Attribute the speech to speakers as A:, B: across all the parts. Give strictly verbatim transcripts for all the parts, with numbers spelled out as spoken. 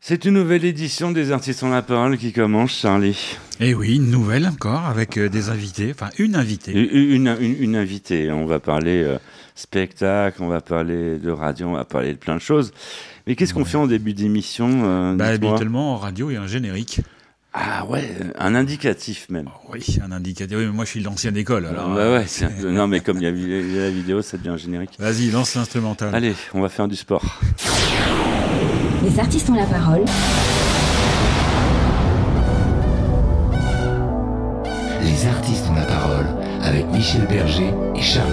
A: C'est une nouvelle édition des Artistes ont la parole qui commence, Charlie.
B: Et oui, une nouvelle encore, avec euh, des invités, enfin une invitée.
A: Une, une, une, une invitée, on va parler euh, spectacle, on va parler de radio, on va parler de plein de choses. Mais qu'est-ce qu'on
B: ouais.
A: fait en début d'émission euh,
B: bah, Habituellement, en radio, il y a un générique.
A: Ah ouais, un indicatif même.
B: Oh, oui, un indicatif. Oui, mais moi je suis de l'ancienne école. Alors,
A: bah ouais, c'est un... non mais comme il y, a, il y a la vidéo, ça devient un générique.
B: Vas-y, lance l'instrumental.
A: Allez, on va faire du sport.
C: Les artistes ont la parole.
D: Les artistes ont la parole avec Michel Berger et Charlie.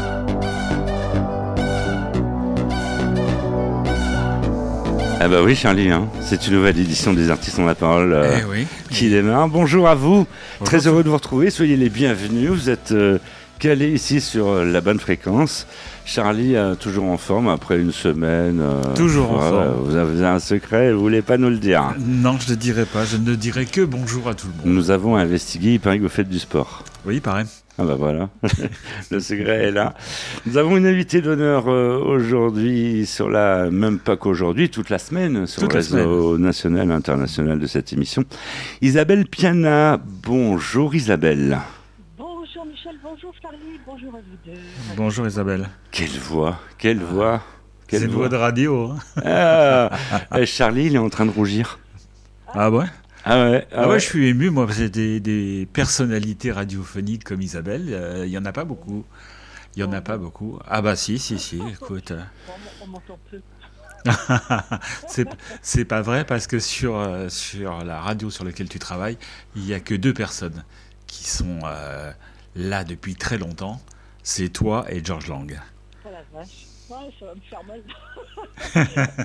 A: Ah bah oui Charlie, hein. C'est une nouvelle édition des Artistes ont la parole euh,
B: eh oui.
A: qui démarre. Bonjour à vous,
B: Bonjour.
A: Très heureux de vous retrouver, soyez les bienvenus, vous êtes euh, calés ici sur euh, la bonne fréquence. Charlie euh, toujours en forme après une semaine. Euh,
B: toujours en
A: voilà,
B: forme.
A: Vous avez un secret, vous voulez pas nous le dire?
B: Non, je ne dirai pas, je ne dirai que bonjour à tout le monde.
A: Nous avons investigué, il paraît que vous faites du sport.
B: Oui, pareil.
A: Ah bah voilà, le secret est là. Nous avons une invitée d'honneur euh, aujourd'hui, sur la, même pas qu'aujourd'hui, toute la semaine, sur
B: toute
A: le réseau national et international de cette émission. Isabelle Piana, bonjour Isabelle.
E: Bonjour Michel, bonjour Charlie, bonjour à vous deux.
B: Bonjour Isabelle.
A: Quelle voix, quelle ah, voix.
B: Quelle C'est voix. Une voix de radio. Hein.
A: Ah, Charlie, il est en train de rougir.
B: Ah ouais
A: Ah ouais, ah
B: ah ouais,
A: ouais,
B: je suis ému, moi, c'est des, des personnalités radiophoniques comme Isabelle, il euh, n'y en a pas beaucoup. Il n'y en a pas beaucoup. Ah bah si, si, si, écoute.
E: On m'entend peu.
B: c'est, c'est pas vrai parce que sur, euh, sur la radio sur laquelle tu travailles, il n'y a que deux personnes qui sont euh, là depuis très longtemps. C'est toi et George Lang.
E: Oh la vache, ouais, ça va me faire mal.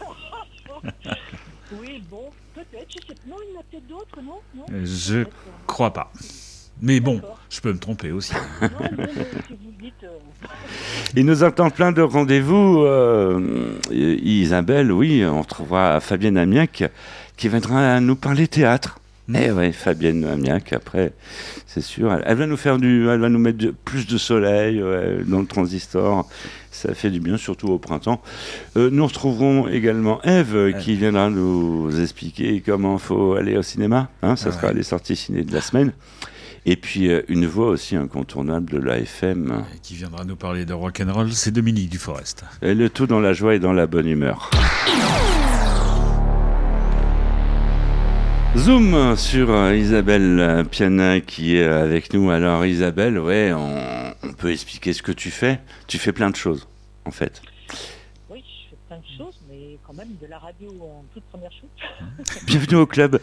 E: Oui, bon, peut-être, je sais pas. Non, il y en a peut-être d'autres, non, non
B: Je crois pas. Mais bon, d'accord. Je peux me tromper aussi.
E: Non, non, mais si vous le dites... Euh...
A: Il nous attend plein de rendez-vous. Euh, Isabelle, oui, on retrouvera Fabienne Amiac qui viendra nous parler théâtre. Mmh. Eh ouais, Fabienne Amiac, après, c'est sûr. Elle, elle va nous faire du... Elle va nous mettre de, plus de soleil ouais, dans le transistor. Ça fait du bien, surtout au printemps. Euh, nous retrouverons également Ève, euh, qui viendra nous expliquer comment il faut aller au cinéma. Hein, ça ah sera ouais. les sorties ciné de la semaine. Et puis, euh, une voix aussi incontournable de la F M.
B: Et qui viendra nous parler de rock'n'roll, c'est Dominique Duforest.
A: Et le tout dans la joie et dans la bonne humeur. Zoom sur euh, Isabelle Piana qui est avec nous. Alors Isabelle, ouais, on, on peut expliquer ce que tu fais. Tu fais plein de choses, en fait.
E: Oui, je fais plein de choses, mais quand même de la radio en toute première chose.
A: Bienvenue au club.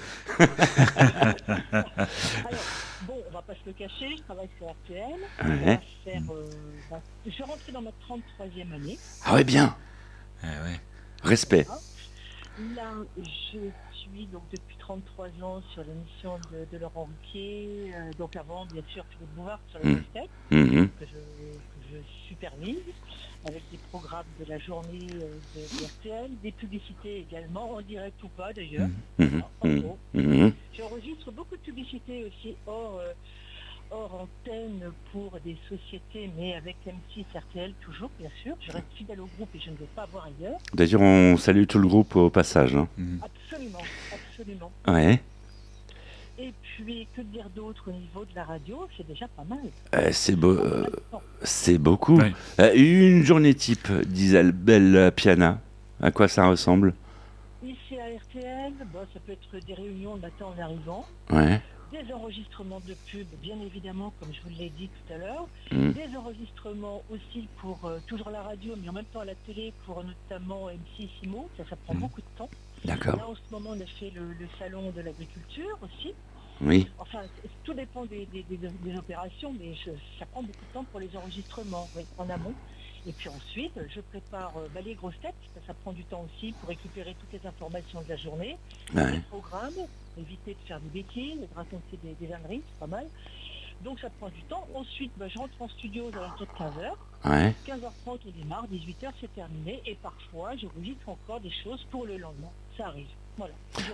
E: Alors, bon, on va pas se le cacher, je travaille sur R T L.
A: Ouais.
E: On va faire, euh, bah, je suis rentrée dans ma trente-troisième année.
A: Ah ouais, bien.
B: Ah ouais.
A: Respect.
E: Là, je suis donc depuis trente-trois ans sur l'émission de, de Laurent Ruquier, euh, donc avant bien sûr Philippe Bouvard sur la mmh. tête, mmh. que, je, que je supervise, avec des programmes de la journée euh, de, de R T L, des publicités également, en direct ou pas d'ailleurs.
A: Mmh.
E: En gros.
A: Mmh.
E: J'enregistre beaucoup de publicités aussi hors, euh, hors antenne pour des sociétés, mais avec M six R T L toujours, bien sûr. Je reste fidèle au groupe et je ne veux pas voir ailleurs.
A: D'ailleurs, on salue tout le groupe au passage. Hein.
E: Mmh. Absolument, absolument.
A: Ouais.
E: Et puis, que dire d'autre au niveau de la radio? C'est déjà pas mal.
A: Euh, c'est, beau, euh, c'est beaucoup. Ouais. Euh, une journée type d'Isabelle Piana, à quoi ça ressemble?
E: Ici à R T L, bah, ça peut être des réunions le matin en arrivant.
A: Ouais.
E: Des enregistrements de pub, bien évidemment, comme je vous l'ai dit tout à l'heure. Mmh. Des enregistrements aussi pour euh, toujours la radio, mais en même temps à la télé, pour notamment M six Imo. Ça, ça prend mmh. beaucoup de temps.
A: D'accord.
E: Là, en ce moment, on a fait le, le salon de l'agriculture aussi.
A: Oui.
E: Enfin, tout dépend des, des, des, des opérations, mais je, ça prend beaucoup de temps pour les enregistrements, oui, en amont. Et puis ensuite, je prépare euh, bah, les grosses têtes, ça, ça prend du temps aussi pour récupérer toutes les informations de la journée, ouais. les programmes, éviter de faire des bêtises, de raconter des, des âneries, c'est pas mal. Donc ça prend du temps. Ensuite, bah, je rentre en studio aux alentours de quinze heures.
A: Ouais.
E: quinze heures trente, on démarre, dix-huit heures, c'est terminé. Et parfois, j'enregistre encore des choses pour le lendemain. Ça arrive. Voilà, une journée type.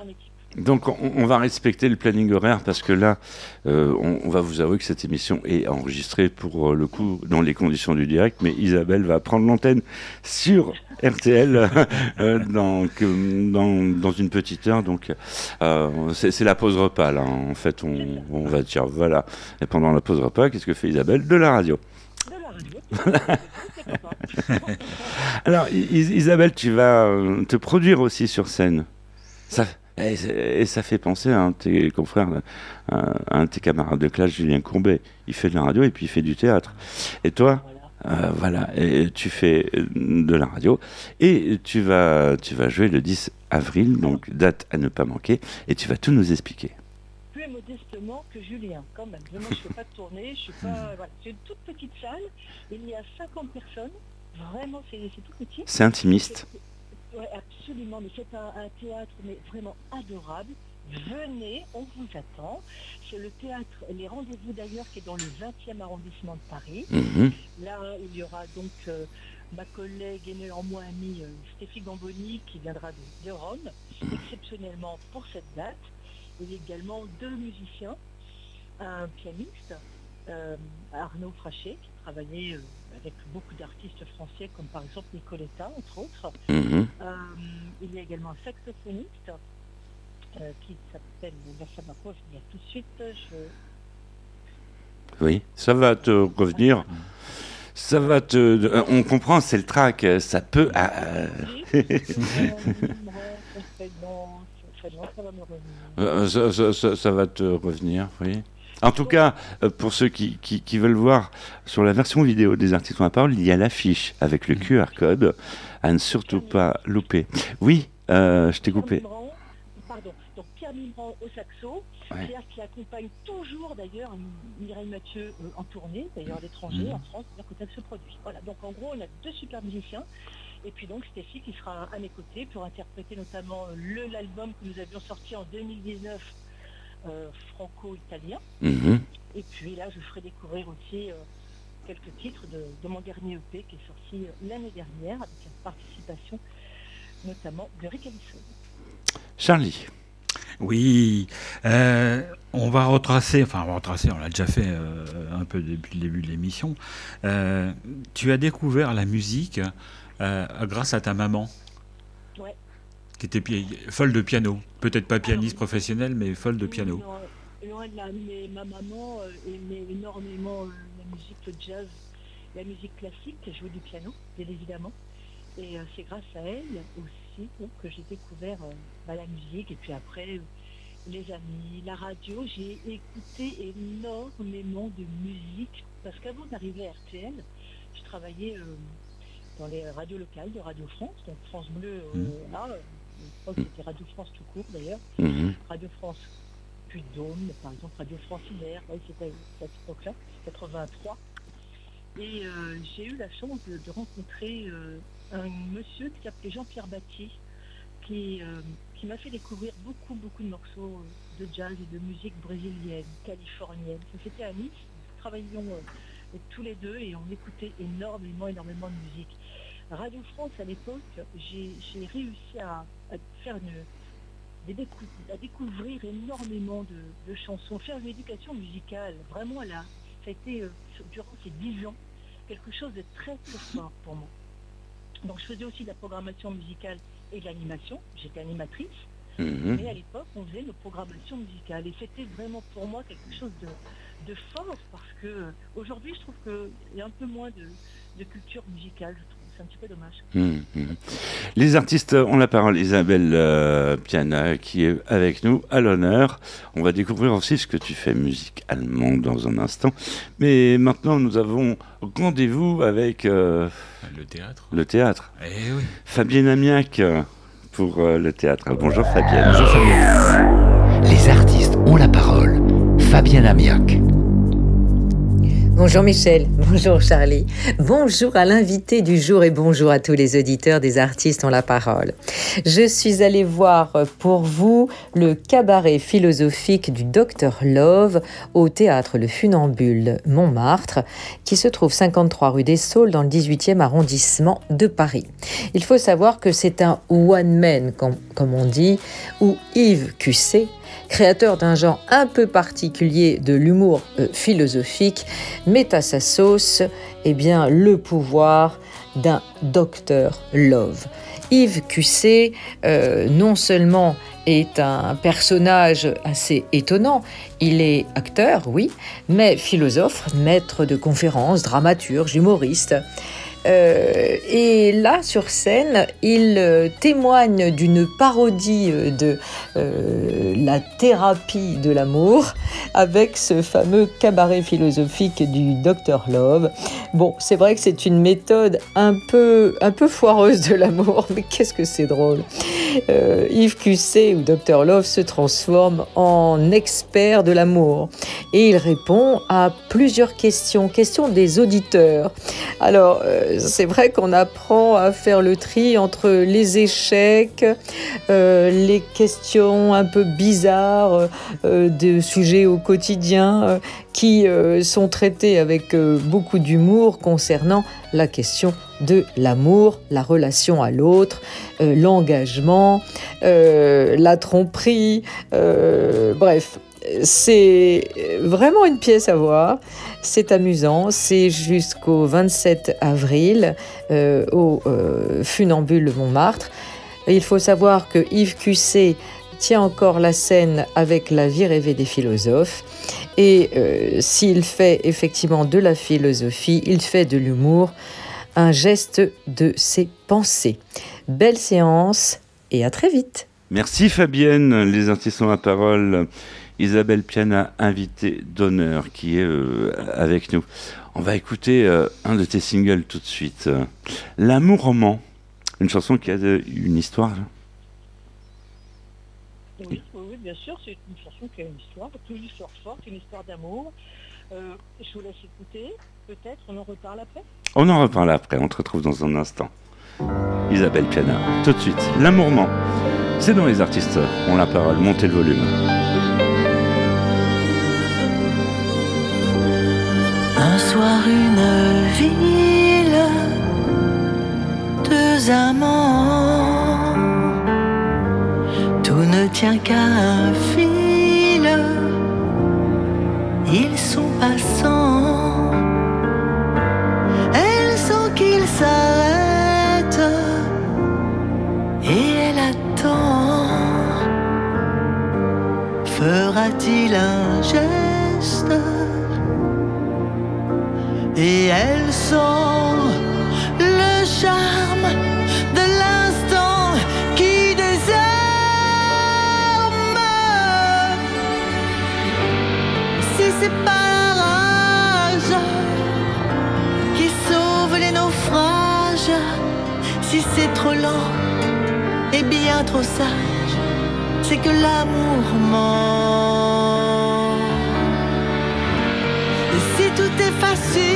A: Donc on, on va respecter le planning horaire parce que là, euh, on, on va vous avouer que cette émission est enregistrée pour euh, le coup dans les conditions du direct, mais Isabelle va prendre l'antenne sur R T L euh, dans, que, dans, dans une petite heure. Donc euh, c'est, c'est la pause repas là. En fait, on, on va dire voilà. Et pendant la pause repas, qu'est-ce que fait Isabelle? De la radio.
E: De la radio.
A: Alors Is- Isabelle, tu vas euh, te produire aussi sur scène. Ça. Et, et ça fait penser à un de tes confrères, à un de tes camarades de classe, Julien Courbet. Il fait de la radio et puis il fait du théâtre. Et toi,
E: Voilà.
A: euh, voilà, et tu fais de la radio et tu vas, tu vas jouer le dix avril, donc date à ne pas manquer, et tu vas tout nous expliquer.
E: Plus modestement que Julien, quand même. Moi, je ne fais pas de tournée, je suis pas. Voilà. C'est une toute petite salle, il y a cinquante personnes. Vraiment, c'est, c'est tout petit.
A: C'est intimiste.
E: Oui, absolument, mais c'est un, un théâtre mais vraiment adorable. Venez, on vous attend. C'est le théâtre Les Rendez-vous d'ailleurs qui est dans le vingtième arrondissement de Paris.
A: Mhm.
E: Là, il y aura donc euh, ma collègue et néanmoins amie euh, Stéphie Gamboni qui viendra de, de Rome, exceptionnellement pour cette date. Il y a également deux musiciens, un pianiste, euh, Arnaud Frachet, qui travaillait euh, avec beaucoup d'artistes français, comme par exemple Nicoletta, entre autres.
A: Mhm.
E: Euh, il y a également un saxophoniste euh, qui s'appelle, là ça m'a pas venir tout de suite, je...
A: Oui, ça va te revenir. Ça va te. euh, On comprend, c'est le trac. Ça peut. ah, euh, euh, ça, ça- ça- ça va te revenir, oui. En tout cas, euh, pour ceux qui, qui- qui veulent voir sur la version vidéo des artistes ont la parole, il y a l'affiche avec le Q R code à ne surtout pas louper. Oui, euh, je t'ai coupé.
E: Pierre Mimran, pardon, donc Pierre Mimran au saxo,
A: Ouais.
E: Pierre qui accompagne toujours d'ailleurs Mireille Mathieu euh, en tournée, d'ailleurs à l'étranger,
A: Mhm.
E: en France, c'est-à-dire quand elle se produit. Voilà, donc en gros on a deux super musiciens, et puis donc Stéphie qui sera à mes côtés pour interpréter notamment euh, le, l'album que nous avions sorti en deux mille dix-neuf, euh, franco-italien,
A: Mhm.
E: et puis là je ferai découvrir aussi euh, quelques titres de, de mon dernier E P qui est sorti euh, l'année dernière avec la participation notamment de Rick Ellison.
A: Charlie.
B: Oui, euh, on va retracer, enfin on va retracer, on l'a déjà fait euh, un peu depuis le début de l'émission. Euh, tu as découvert la musique euh, grâce à ta maman,
E: Ouais.
B: qui était pi- folle de piano. Peut-être pas pianiste professionnelle, mais folle de piano.
E: Non, loin de là, mais ma maman euh, aimait énormément euh, la musique, le jazz, la musique classique, elle jouait du piano, bien évidemment. Et euh, c'est grâce à elle aussi donc, que j'ai découvert euh, bah, la musique. Et puis après, euh, les amis, la radio, j'ai écouté énormément de musique. Parce qu'avant d'arriver à R T L, je travaillais euh, dans les radios locales de Radio France, donc France Bleu, euh,
B: Mmh.
E: là, euh, je crois que c'était Radio France tout court d'ailleurs.
A: Mhm.
E: Radio France Puy-de-Dôme, par exemple Radio France Hiver, oui, c'était à cette époque-là, quatre-vingt-trois. Et euh, j'ai eu la chance de, de rencontrer euh, un monsieur qui s'appelait Jean-Pierre Batty, qui, euh, qui m'a fait découvrir beaucoup, beaucoup de morceaux de jazz et de musique brésilienne, californienne. C'était à Nice, nous travaillions euh, tous les deux et on écoutait énormément, énormément de musique. Radio France, à l'époque, j'ai, j'ai réussi à, à faire une... Des décou- à découvrir énormément de, de chansons, faire une éducation musicale. Vraiment, là, ça a été, euh, sur- durant ces dix ans, quelque chose de très, très fort pour moi. Donc, je faisais aussi de la programmation musicale et de l'animation. J'étais animatrice,
A: Mhm.
E: mais à l'époque, on faisait nos programmations musicales. Et c'était vraiment pour moi quelque chose de, de fort, parce que euh, aujourd'hui, je trouve qu'il y a un peu moins de, de culture musicale, je trouve. C'est un petit peu dommage.
A: Mhm. Mhm. Les artistes ont la parole. Isabelle euh, Piana qui est avec nous à l'honneur. On va découvrir aussi ce que tu fais musicalement dans un instant. Mais maintenant, nous avons rendez-vous avec euh,
B: Le théâtre.
A: le théâtre.
B: Eh oui.
A: Fabienne Amiac euh, pour euh, le théâtre. Bonjour Fabienne. Bonjour Fabienne.
D: Les artistes ont la parole. Fabienne Amiac.
F: Bonjour Michel, bonjour Charlie, bonjour à l'invité du jour et bonjour à tous les auditeurs des artistes ont la parole. Je suis allée voir pour vous le cabaret philosophique du docteur Love au théâtre Le Funambule Montmartre qui se trouve cinquante-trois rue des Saules dans le dix-huitième arrondissement de Paris. Il faut savoir que c'est un one-man, comme, comme on dit, où Yves Cusset, créateur d'un genre un peu particulier de l'humour euh, philosophique, met à sa sauce eh bien, le pouvoir d'un docteur Love. Yves Cusset, euh, non seulement est un personnage assez étonnant, il est acteur, oui, mais philosophe, maître de conférences, dramaturge, humoriste. Euh, et là, sur scène, il euh, témoigne d'une parodie euh, de euh, la thérapie de l'amour avec ce fameux cabaret philosophique du docteur Love. Bon, c'est vrai que c'est une méthode un peu, un peu foireuse de l'amour, mais qu'est-ce que c'est drôle. Euh, Yves Cusset ou docteur Love se transforme en expert de l'amour et il répond à plusieurs questions, questions des auditeurs. Alors, euh, c'est vrai qu'on apprend à faire le tri entre les échecs, euh, les questions un peu bizarres euh, de sujets au quotidien euh, qui euh, sont traités avec euh, beaucoup d'humour concernant la question de l'amour, la relation à l'autre, euh, l'engagement, euh, la tromperie, euh, bref. C'est vraiment une pièce à voir, c'est amusant, c'est jusqu'au vingt-sept avril euh, au euh, Funambule Montmartre. Et il faut savoir que Yves Cusset tient encore la scène avec La vie rêvée des philosophes et euh, s'il fait effectivement de la philosophie, il fait de l'humour, un geste de ses pensées. Belle séance et à très vite.
A: Merci Fabienne, les artistes ont la parole. Isabelle Piana, invitée d'honneur, qui est euh, avec nous. On va écouter euh, un de tes singles tout de suite. Euh, L'amour roman, une chanson qui a de, une histoire.
E: Oui, oui, oui, bien sûr, c'est une chanson qui a une histoire, toute une histoire forte, une histoire d'amour. Euh, je vous laisse écouter, peut-être on en reparle après.
A: On en reparle après, on te retrouve dans un instant. Isabelle Piana, tout de suite. L'amour roman, c'est dans les artistes ont la parole, montez le volume.
G: Un soir, une ville, deux amants, tout ne tient qu'à un fil, ils sont passants, elle sent qu'il s'arrête et elle attend, fera-t-il un geste? Et elle sent le charme de l'instant qui désarme. Si c'est pas la rage qui sauve les naufrages, si c'est trop lent et bien trop sage, c'est que l'amour ment. Et si tout est facile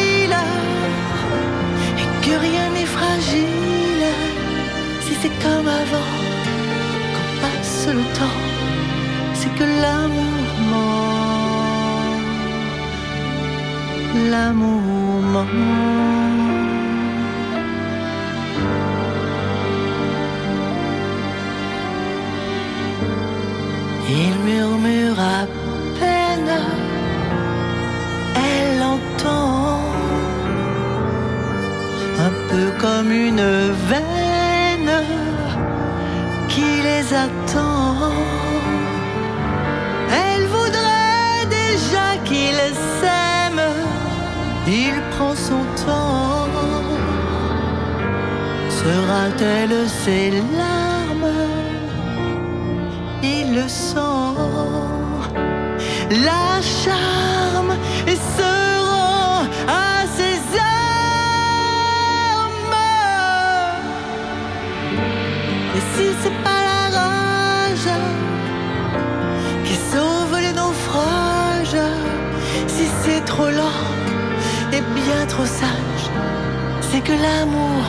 G: et que rien n'est fragile, si c'est comme avant, qu'on passe le temps, c'est que l'amour ment. L'amour ment. Il murmure à peine, elle entend, un peu comme une veine qui les attend. Elle voudrait déjà qu'il s'aime, il prend son temps. Sera-t-elle ses larmes? Il le sent, la charme et se rend à ses armes. Et si c'est pas la rage qui sauve les naufrages, si c'est trop lent est bien trop sage, c'est que l'amour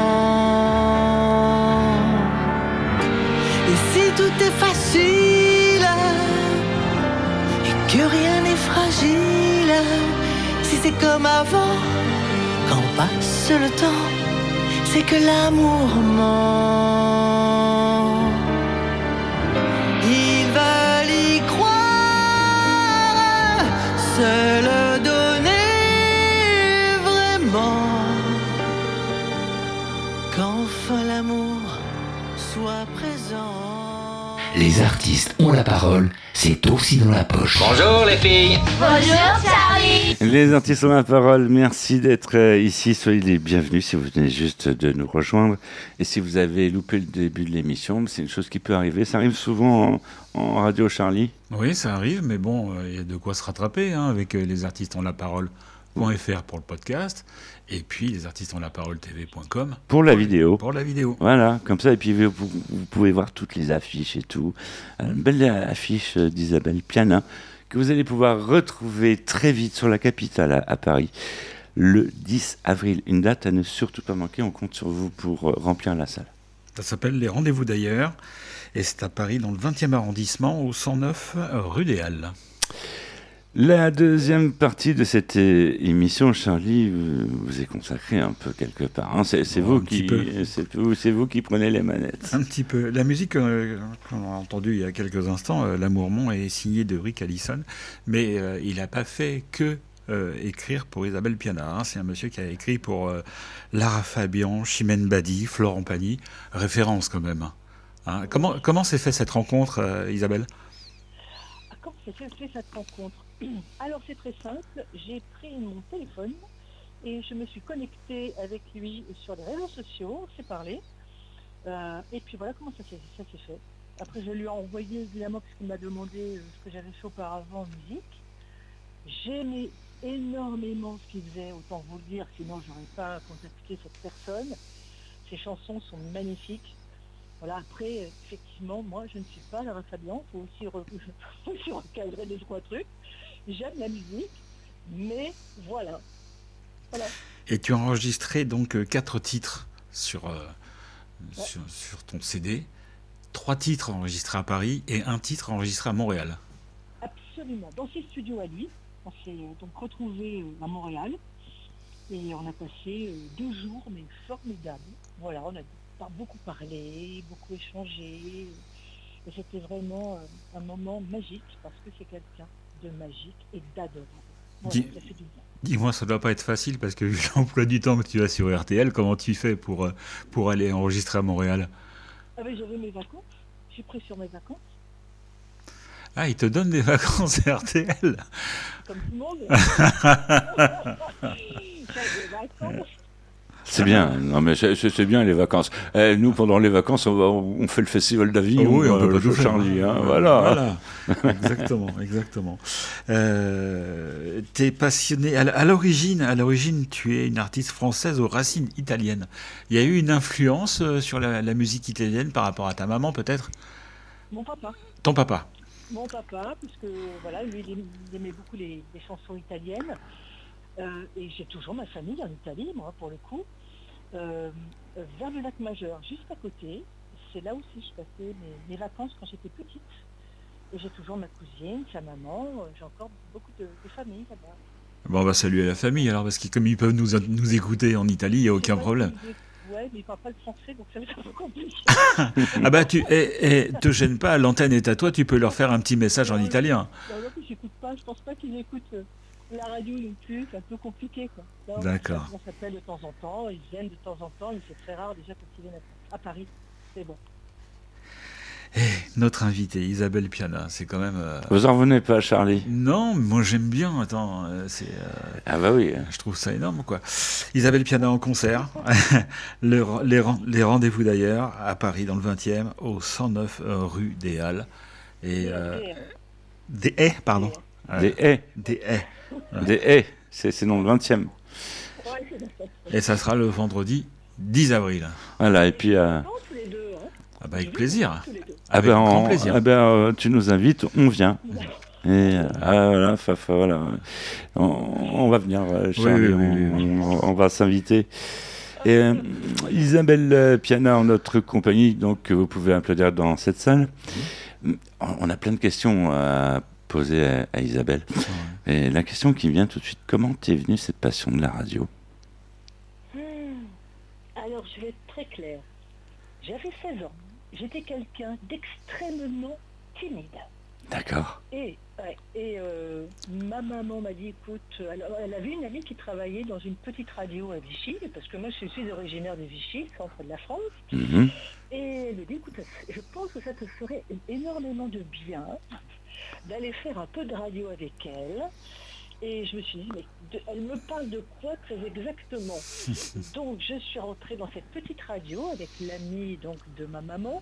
G: ment. Et si tout est facile et que rien n'est fragile, si c'est comme avant, quand passe le temps, c'est que l'amour ment. Ils veulent y croire, se le donner vraiment, qu'enfin l'amour soit présent.
D: Les artistes ont la parole, c'est aussi dans la poche.
H: Bonjour les filles.
C: Bonjour Charlie.
A: Les artistes ont la parole, merci d'être euh, ici, soyez les bienvenus si vous venez juste de nous rejoindre. Et si vous avez loupé le début de l'émission, c'est une chose qui peut arriver, ça arrive souvent en, en radio, Charlie.
B: Oui, ça arrive, mais bon, il euh, y a de quoi se rattraper hein, avec euh, les artistes ont la parole. .fr pour le podcast et puis les artistes ont la parole T V point com
A: pour la vidéo.
B: Pour la vidéo.
A: Voilà, comme ça, et puis vous, vous pouvez voir toutes les affiches et tout. Une belle affiche d'Isabelle Piana que vous allez pouvoir retrouver très vite sur la capitale à, à Paris le dix avril. Une date à ne surtout pas manquer, on compte sur vous pour remplir la salle.
B: Ça s'appelle Les Rendez-vous d'ailleurs et c'est à Paris dans le vingtième arrondissement au cent neuf rue des Halles.
A: La deuxième partie de cette émission, Charlie, vous est consacrée un peu quelque part. Hein. C'est, c'est,
B: oh,
A: vous qui, c'est, vous, c'est vous qui prenez les manettes.
B: Un petit peu. La musique euh, qu'on a entendue il y a quelques instants, euh, L'Amour Mont, est signée de Rick Allison, mais euh, il n'a pas fait que euh, écrire pour Isabelle Piana. Hein. C'est un monsieur qui a écrit pour euh, Lara Fabian, Chimène Badi, Florent Pagny, référence quand même. Hein. Comment, comment s'est fait cette rencontre, euh, Isabelle ?
E: Comment s'est fait cette rencontre ? Alors c'est très simple, j'ai pris mon téléphone et je me suis connectée avec lui sur les réseaux sociaux, on s'est parlé, euh, et puis voilà comment ça s'est, ça s'est fait. Après je lui ai envoyé évidemment parce qu'il m'a demandé ce que j'avais fait auparavant en musique. J'aimais énormément ce qu'il faisait, autant vous le dire, sinon j'aurais pas contacté cette personne. Ses chansons sont magnifiques. Voilà, après, effectivement, moi je ne suis pas Lara Fabian, il faut aussi, re... faut aussi recadrer deux, trois trucs. J'aime la musique, mais voilà. voilà.
B: Et tu as enregistré donc euh, quatre titres sur, euh, ouais. sur, sur ton C D, trois titres enregistrés à Paris et un titre enregistré à Montréal.
E: Absolument. Dans ses studios à lui, on s'est donc retrouvés à Montréal et on a passé deux jours, mais formidables. Voilà, on a beaucoup parlé, beaucoup échangé et c'était vraiment un moment magique parce que c'est quelqu'un de magique et d'adorable. Voilà,
B: Dis, ça fait du bien. Dis-moi, ça doit pas être facile parce que vu l'emploi du temps que tu as sur R T L, comment tu fais pour, pour aller enregistrer à Montréal ?
E: Ah ben, j'avais mes vacances, j'ai pris sur mes vacances.
B: Ah, ils te donnent des vacances à R T L ?
E: Comme tout le monde. J'avais des vacances.
A: C'est bien, non mais c'est, c'est bien les vacances. Eh, nous pendant les vacances on, va, on fait le festival d'Avignon,
B: oh oui, on peut
A: euh,
B: pas tout
A: Charlie, hein,
B: ouais,
A: voilà.
B: voilà. exactement, exactement. Euh, t'es passionné à, à l'origine, à l'origine tu es une artiste française aux racines italiennes. Il y a eu une influence sur la, la musique italienne par rapport à ta maman peut-être ?
E: Mon papa.
B: Ton papa.
E: Mon papa, puisque voilà, lui il aimait beaucoup les, les chansons italiennes. Euh, et j'ai toujours ma famille en Italie, moi, pour le coup, euh, vers le lac Majeur, juste à côté. C'est là aussi je passais mes, mes vacances quand j'étais petite. Et j'ai toujours ma cousine, sa maman, j'ai encore beaucoup de, de famille là-bas.
B: Bon, on va saluer la famille, alors, parce que comme ils peuvent nous, nous écouter en Italie, il n'y a aucun problème.
E: Ouais, mais ils ne parlent pas le français, donc ça va être un peu compliqué.
B: Ah bah, tu eh, eh, te gêne pas, l'antenne est à toi, tu peux leur faire un petit message en italien.
E: Non, non, j'écoute pas, je pense pas qu'ils écoutent... Euh, la radio non plus, c'est un peu compliqué quoi. Donc,
B: d'accord.
E: On s'appelle de temps en temps, ils viennent de temps en temps, mais c'est très rare déjà quand ils viennent à Paris. C'est bon.
B: Et notre invitée, Isabelle Piana, c'est quand même... Euh...
A: Vous en revenez pas, Charlie ?
B: Non, moi j'aime bien, attends, c'est... Euh...
A: Ah bah oui.
B: Je trouve ça énorme, quoi. Isabelle Piana en concert, le, les, les rendez-vous d'ailleurs, à Paris, dans le vingtième, au cent neuf rue des Halles. Et... Euh... Des haies, pardon.
A: Des haies.
B: Des haies.
A: Des haies, c'est, c'est dans le vingtième.
B: Et ça sera le vendredi dix avril.
A: Voilà, et puis... Euh...
E: Les deux, hein.
B: Ah bah avec plaisir.
A: Ah
B: avec
A: ben,
B: grand
A: on,
B: plaisir.
A: Ah ben, euh, tu nous invites, on vient. Et ah, voilà, fa, fa, voilà. On, on va venir, Charlie,
B: oui, oui, oui, oui.
A: On, on va s'inviter. Et euh, Isabelle Piana en notre compagnie, donc vous pouvez applaudir dans cette salle. Mmh. On a plein de questions à poser à, à Isabelle. Ouais. Et la question qui vient tout de suite, comment t'es venue cette passion de la radio?
E: hmm. Alors je vais être très claire. J'avais seize ans. J'étais quelqu'un d'extrêmement timide.
A: D'accord.
E: Et, ouais, et euh, ma maman m'a dit, écoute, elle, elle avait une amie qui travaillait dans une petite radio à Vichy, parce que moi je suis originaire de Vichy, centre de la France. Mm-hmm. Et elle me dit, écoute, je pense que ça te ferait énormément de bien d'aller faire un peu de radio avec elle. Et je me suis dit, mais de, elle me parle de quoi très exactement? Donc je suis rentrée dans cette petite radio avec l'ami donc de ma maman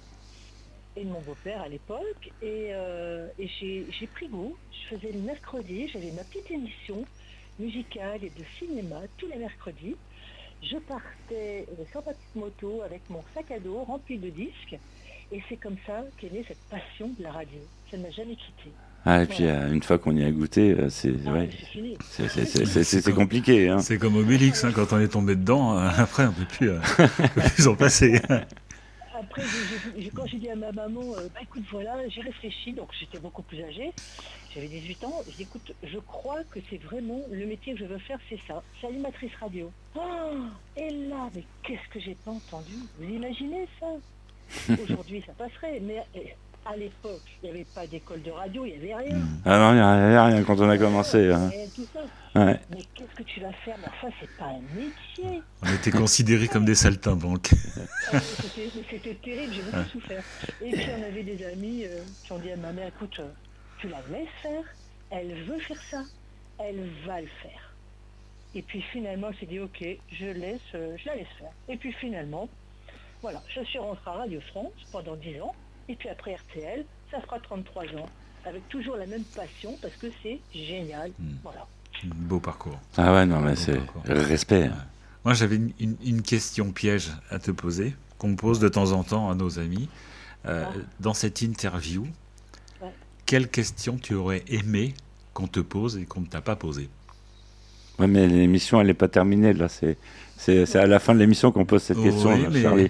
E: et de mon beau-père à l'époque, et, euh, et j'ai, j'ai pris goût. Je faisais le mercredi, j'avais ma petite émission musicale et de cinéma tous les mercredis. Je partais euh, sur ma petite moto avec mon sac à dos rempli de disques, et c'est comme ça qu'est née cette passion de la radio. Ça ne m'a jamais quitté.
A: Ah, et puis voilà. euh, une fois qu'on y a goûté, euh, c'est, ah, ouais, c'est, c'est, c'est, c'est, c'est, c'est compliqué. Hein.
B: C'est comme Obélix, hein, quand on est tombé dedans, euh, après on ne peut plus, euh, peut plus en passer.
E: Après, j'ai, j'ai, quand j'ai dit à ma maman, euh, bah écoute, voilà, j'ai réfléchi, donc j'étais beaucoup plus âgée, j'avais dix-huit ans, j'ai dit, écoute, je crois que c'est vraiment le métier que je veux faire, c'est ça, c'est animatrice radio. Oh, et là, mais qu'est-ce que j'ai pas entendu? Vous imaginez ça? Aujourd'hui, ça passerait, mais à l'époque, il n'y avait pas d'école de radio, il n'y avait rien.
A: Ah non, il n'y avait rien quand on a commencé. Hein.
E: Tout ça.
A: Ouais.
E: Mais qu'est-ce que tu vas faire? Mais enfin, c'est pas un métier.
B: On était considérés comme des saltimbanques.
E: Ah, c'était, c'était terrible, j'ai beaucoup souffert. Et puis on avait des amis euh, qui ont dit à ma mère, écoute, euh, tu la laisses faire, elle veut faire ça, elle va le faire. Et puis finalement, elle s'est dit, ok, je, laisse, euh, je la laisse faire. Et puis finalement, voilà, je suis rentrée à Radio France pendant dix ans. Et puis après R T L, ça fera trente-trois ans, avec toujours la même passion, parce que c'est génial. Mmh. Voilà.
B: Beau parcours.
A: Ah ouais, non, mais beau c'est parcours. Respect. Ouais.
B: Moi, j'avais une, une, une question piège à te poser, qu'on pose de temps en temps à nos amis. Euh, ah. Dans cette interview, ouais. Quelle question tu aurais aimé qu'on te pose et qu'on ne t'a pas posée?
A: Ouais, mais l'émission, elle n'est pas terminée, là. C'est, c'est, c'est à la fin de l'émission qu'on pose cette oh, question, oui, là, mais... Charlie.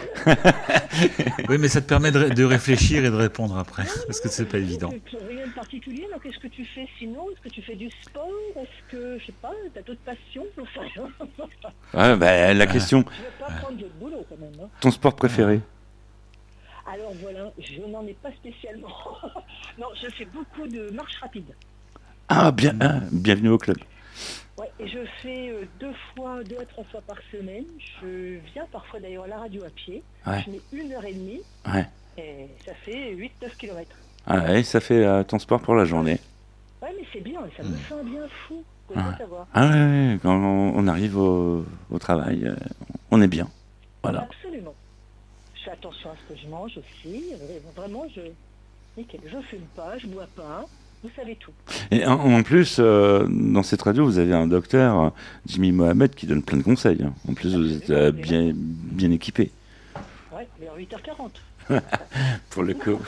B: Oui, mais ça te permet de, de réfléchir et de répondre après, parce que c'est pas évident.
E: Rien de particulier, mais qu'est-ce que tu fais sinon? Est-ce que tu fais du sport? Est-ce que, je sais pas, t'as d'autres passions?
A: Ouais, bah, la question...
E: Je vais pas prendre votre boulot, quand même. Hein.
A: Ton sport préféré?
E: Alors voilà, je n'en ai pas spécialement. Non, je fais beaucoup de marche rapide.
A: Ah, bien, ah, bienvenue au club.
E: Ouais, et je fais euh, deux fois, deux à trois fois par semaine. Je viens parfois d'ailleurs à la radio à pied. Ouais. Je mets une heure et demie. Ouais. Et ça fait huit neuf kilomètres.
A: Ah ouais, ça fait euh, ton sport pour la journée.
E: Ouais, mais c'est bien, ça me mmh. sent bien fou. Faut ah. savoir.
A: Ah ouais, ouais, quand on, on arrive au, au travail, euh, on est bien. Voilà.
E: Absolument. Je fais attention à ce que je mange aussi. Vraiment, je nickel. Je fume pas, je bois pas. Vous savez tout.
A: Et en, en plus, euh, dans cette radio, vous avez un docteur, Jimmy Mohamed, qui donne plein de conseils. Hein. En plus, vous êtes euh, bien, bien équipé.
E: Ouais, vers huit heures quarante.
A: Pour le coup.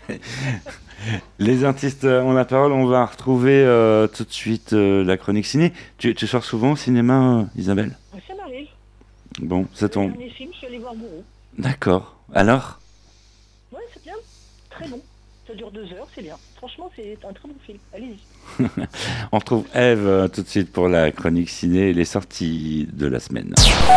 A: Les artistes ont la parole. On va retrouver euh, tout de suite euh, la chronique ciné. Tu, tu sors souvent au cinéma, euh, Isabelle?
E: Ça m'arrive.
A: Bon, ça tombe.
E: Le dernier film, je suis allé voir Gourou.
A: D'accord. Alors?
E: Ouais, c'est bien. Très bon. Ça dure deux heures, c'est bien. Franchement, c'est un très bon film. Allez-y.
A: On retrouve Ève euh, tout de suite pour la chronique ciné et les sorties de la semaine.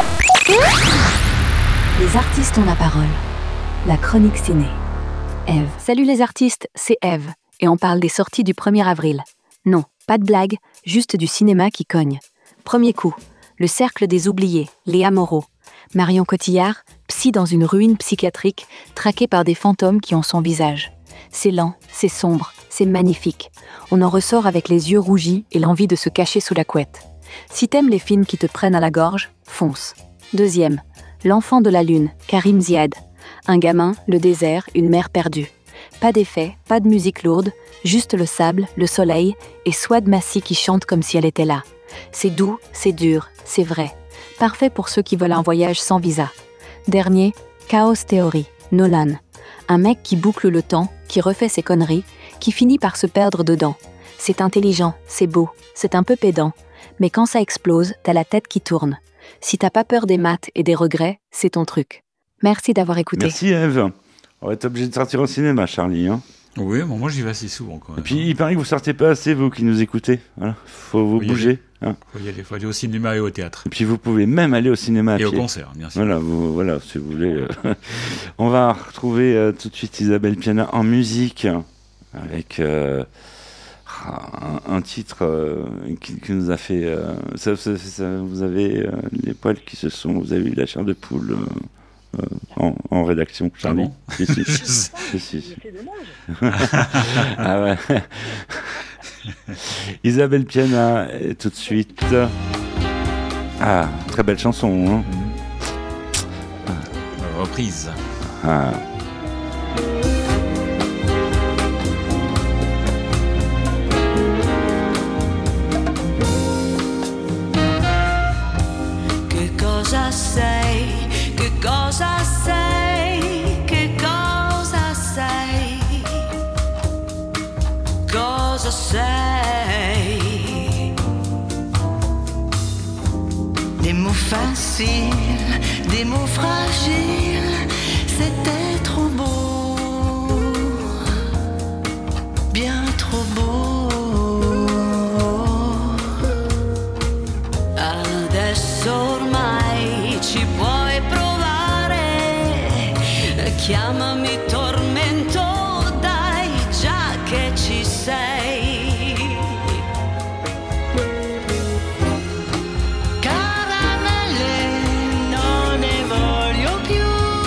H: Les artistes ont la parole. La chronique ciné. Ève.
I: Salut les artistes, c'est Ève. Et on parle des sorties du premier avril. Non, pas de blague, juste du cinéma qui cogne. Premier coup, Le Cercle des Oubliés, Léa Moreau. Marion Cotillard, psy dans une ruine psychiatrique, traquée par des fantômes qui ont son visage. C'est lent, c'est sombre, c'est magnifique. On en ressort avec les yeux rougis et l'envie de se cacher sous la couette. Si t'aimes les films qui te prennent à la gorge, fonce. Deuxième, L'Enfant de la Lune, Karim Ziad. Un gamin, le désert, une mer perdue. Pas d'effets, pas de musique lourde, juste le sable, le soleil et Swad Massi qui chante comme si elle était là. C'est doux, c'est dur, c'est vrai. Parfait pour ceux qui veulent un voyage sans visa. Dernier, Chaos Theory, Nolan. Un mec qui boucle le temps, qui refait ses conneries qui finit par se perdre dedans. C'est intelligent, c'est beau, c'est un peu pédant. Mais quand ça explose, t'as la tête qui tourne. Si t'as pas peur des maths et des regrets, c'est ton truc. Merci d'avoir écouté.
A: Merci Eve. On va être obligé de sortir au cinéma, Charlie. Hein.
B: Oui, bon, moi j'y vais assez souvent. Quand même.
A: Et puis il paraît que vous sortez pas assez, vous qui nous écoutez. Voilà. Faut vous
B: faut
A: bouger. Il
B: hein. faut, y aller, faut aller au cinéma et au théâtre.
A: Et puis vous pouvez même aller au cinéma à
B: et
A: pied.
B: au concert, bien sûr.
A: Voilà, vous, voilà si vous voulez. Euh... On va retrouver euh, tout de suite Isabelle Piana en musique avec euh, un, un titre euh, qui, qui nous a fait. Euh, ça, ça, ça, vous avez euh, les poils qui se sont. Vous avez eu la chair de poule. Euh, Euh, en, en rédaction, Charlie.
B: Ah bon
A: si, si, si, si, si.
E: C'est dommage.
A: Ah ouais. Isabelle Piana, et tout de suite. Ah, très belle chanson. Hein.
B: Euh, reprise.
A: Ah.
G: Che cosa sei? Che cosa sei? Che cosa sei? Cosa sei? Des mots faciles, des mots fragiles, c'était trop beau, bien trop beau. Adesso ormai ci puoi provare, chiamami tormento, dai, già che ci sei. Caramelle, non ne voglio più.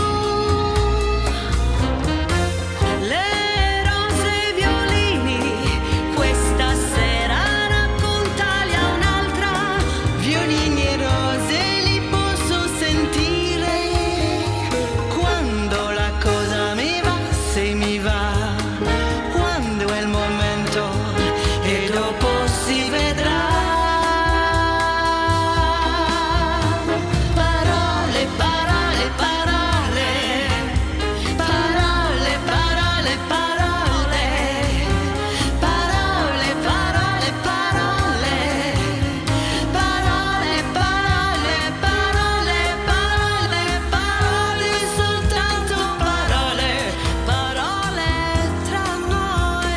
G: Le rose e i violini, questa sera raccontali a un'altra. Violini e rose li posso sentire quando la cosa mi va, se mi va, quando è il momento e dopo si vedrà. Parole, parole, parole, parole, parole, parole, parole, parole, parole, parole, parole, parole, parole, parole, soltanto parole, parole tra noi.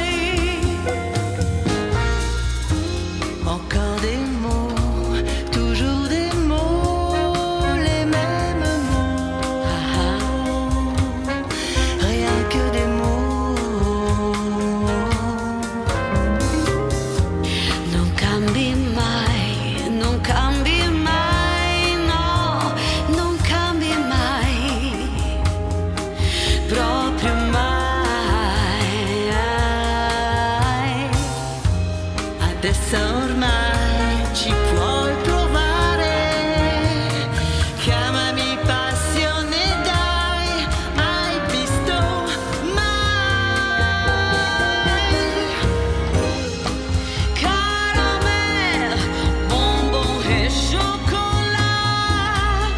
G: Encore des mots, toujours des mots, les mêmes mots. Ah, rien que des mots. Non cambi mai, non cambi mai, no, non cambi mai, proprio mai. Adesso ormai ci puoi provare, chiamami passione, dai, hai visto mai? Caramel, bonbon e chocolat,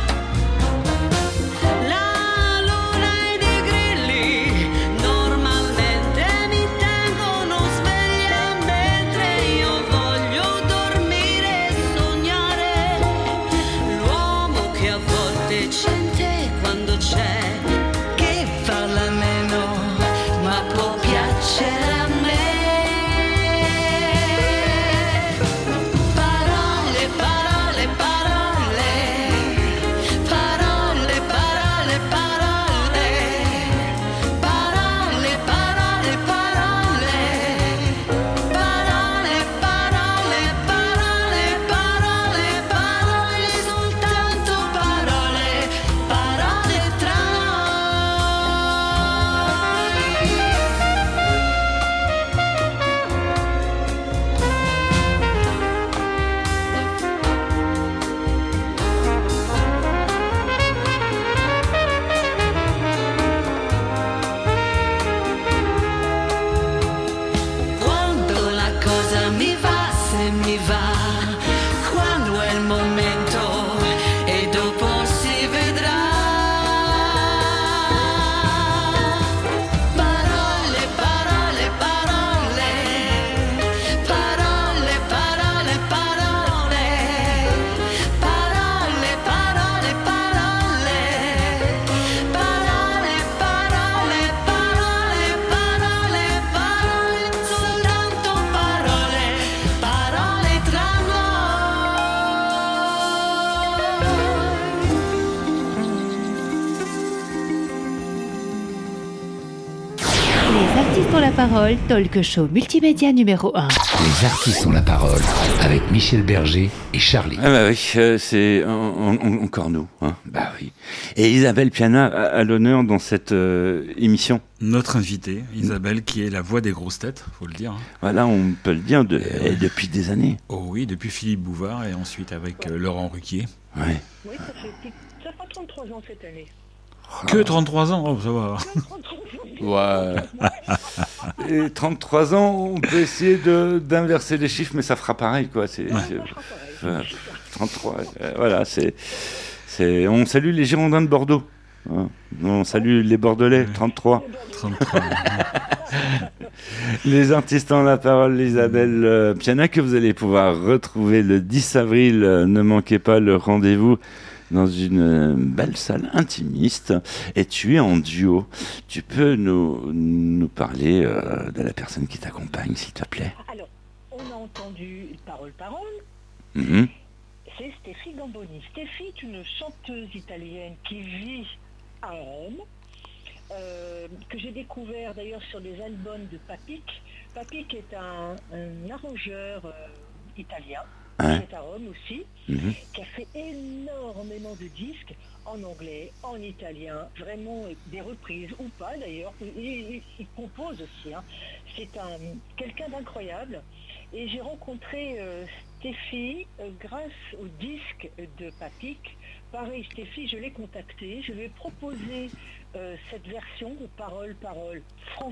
G: la luna ed i grilli normalmente mi tengono sveglia mentre io voglio dormire e sognare. L'uomo che a volte sente quando c'è, che parla meno ma può piacere a me. Parole, parole, parole, parole, parole, parole, parole, parole, parole, parole, parole, parole, parole, parole, soltanto parole, parole tra quando la cosa mi va, se mi va, quando è il momento e dopo si vedrà. Parole, parole, parole,
H: artistes ont la parole, talk show multimédia numéro un.
D: Les artistes ont la parole avec Michel Berger et Charlie.
A: Ah bah oui, euh, c'est en- en- encore nous. Hein. Bah oui. Et Isabelle Piana à, à l'honneur dans cette euh, émission.
B: Notre invitée, Isabelle, qui est la voix des grosses têtes, faut le dire. hein.
A: Voilà, on peut le dire, de,
B: Et-
A: et depuis des années.
B: Oh oui, depuis Philippe Bouvard et ensuite avec euh, Laurent Ruquier.
A: Ouais.
E: Oui, ça fait, ça fera trente-trois ans cette année.
B: Que trente-trois ans, oh, ça va.
A: Ouais. Et trente-trois ans, on peut essayer de, d'inverser les chiffres, mais ça fera pareil, quoi. C'est, c'est- euh, trente-trois, euh, voilà, c'est, c'est... On salue les Girondins de Bordeaux. Hein. On salue les Bordelais, trente-trois.
B: trente-trois.
A: Les artistes ont la parole, Isabelle euh, Piana, que vous allez pouvoir retrouver le dix avril. Euh, ne manquez pas le rendez-vous dans une euh, belle salle intimiste. Et tu es en duo. Tu peux nous, nous parler euh, de la personne qui t'accompagne, s'il te plaît.
E: Alors, on a entendu Parole Parole,
A: Mhm.
E: c'est Stéphie Gamboni. Stéphie est une chanteuse italienne qui vit à Rome, euh, que j'ai découvert d'ailleurs sur des albums de Papik. Papik est un, un arrangeur euh, italien,
A: Ouais.
E: qui est à Rome aussi,
A: Mhm.
E: qui a fait énormément de disques en anglais, en italien, vraiment euh, des reprises ou pas d'ailleurs. Il, il- il compose aussi. hein. C'est un quelqu'un d'incroyable. Et j'ai rencontré euh, Stéphie euh, grâce au disque de Papik. Pareil, Stéphie, je l'ai contactée, je lui ai proposé euh, cette version de Parole Parole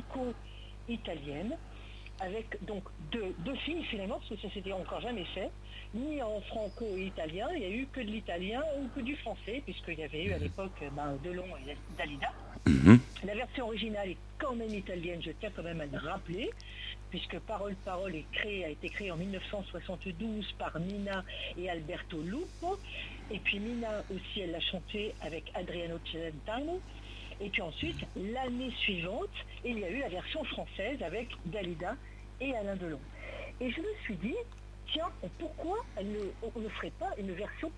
E: franco-italienne, avec donc deux, deux filles finalement, parce que ça s'était encore jamais fait, ni en franco-italien, il n'y a eu que de l'italien ou que du français, puisqu'il y avait eu à l'époque ben, Delon et Dalida.
A: Mhm.
E: La version originale est quand même italienne, je tiens quand même à le rappeler, puisque Parole Parole est créé, a été créé en mille neuf cent soixante-douze par Mina et Alberto Lupo. Et puis Mina aussi, elle l'a chanté avec Adriano Celentano. Et puis ensuite, l'année suivante, il y a eu la version française avec Dalida et Alain Delon. Et je me suis dit, tiens, pourquoi elle ne, on ne ferait pas une version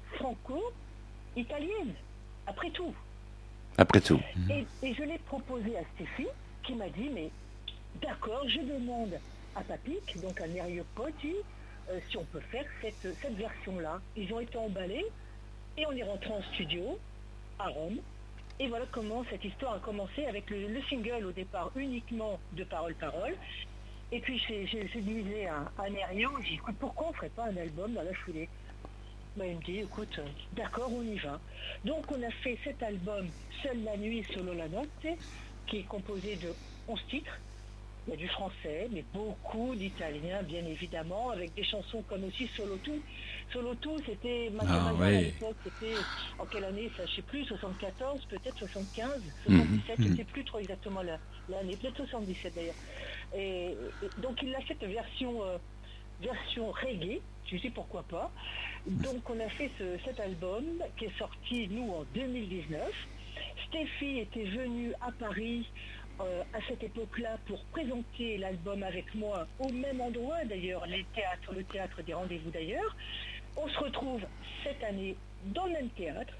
E: franco-italienne, après tout?
A: Après tout.
E: Et, et je l'ai proposé à Stéphie, qui m'a dit, mais d'accord, je demande à Papik, donc à Nerio Potti, euh, si on peut faire cette, cette version-là. Ils ont été emballés, et on est rentré en studio, à Rome, et voilà comment cette histoire a commencé, avec le, le single au départ uniquement de Parole Parole. Et puis j'ai, j'ai, j'ai disais à, à Nerio, j'ai dit, écoute, pourquoi on ne ferait pas un album dans la foulée? Ben, il me dit, écoute, euh, d'accord, on y va. Donc on a fait cet album, Seule la nuit, solo la notte, qui est composé de onze titres. Il y a du français, mais beaucoup d'italien, bien évidemment, avec des chansons comme aussi Solo Tu. Solo Tu, c'était
B: Ah,
E: à
B: ouais.
E: l'époque, c'était en quelle année, ça, je ne sais plus, soixante-quatorze, peut-être soixante-quinze, soixante-dix-sept, je ne sais plus trop exactement la- l'année, peut-être soixante-dix-sept d'ailleurs. Et, et donc il a fait cette version, euh, version reggae, je dis pourquoi pas. Donc on a fait ce- cet album qui est sorti, nous, en deux mille dix-neuf. Stéphie était venue à Paris euh, à cette époque-là pour présenter l'album avec moi au même endroit d'ailleurs, les théâtres, le théâtre des rendez-vous d'ailleurs. On se retrouve cette année dans le même théâtre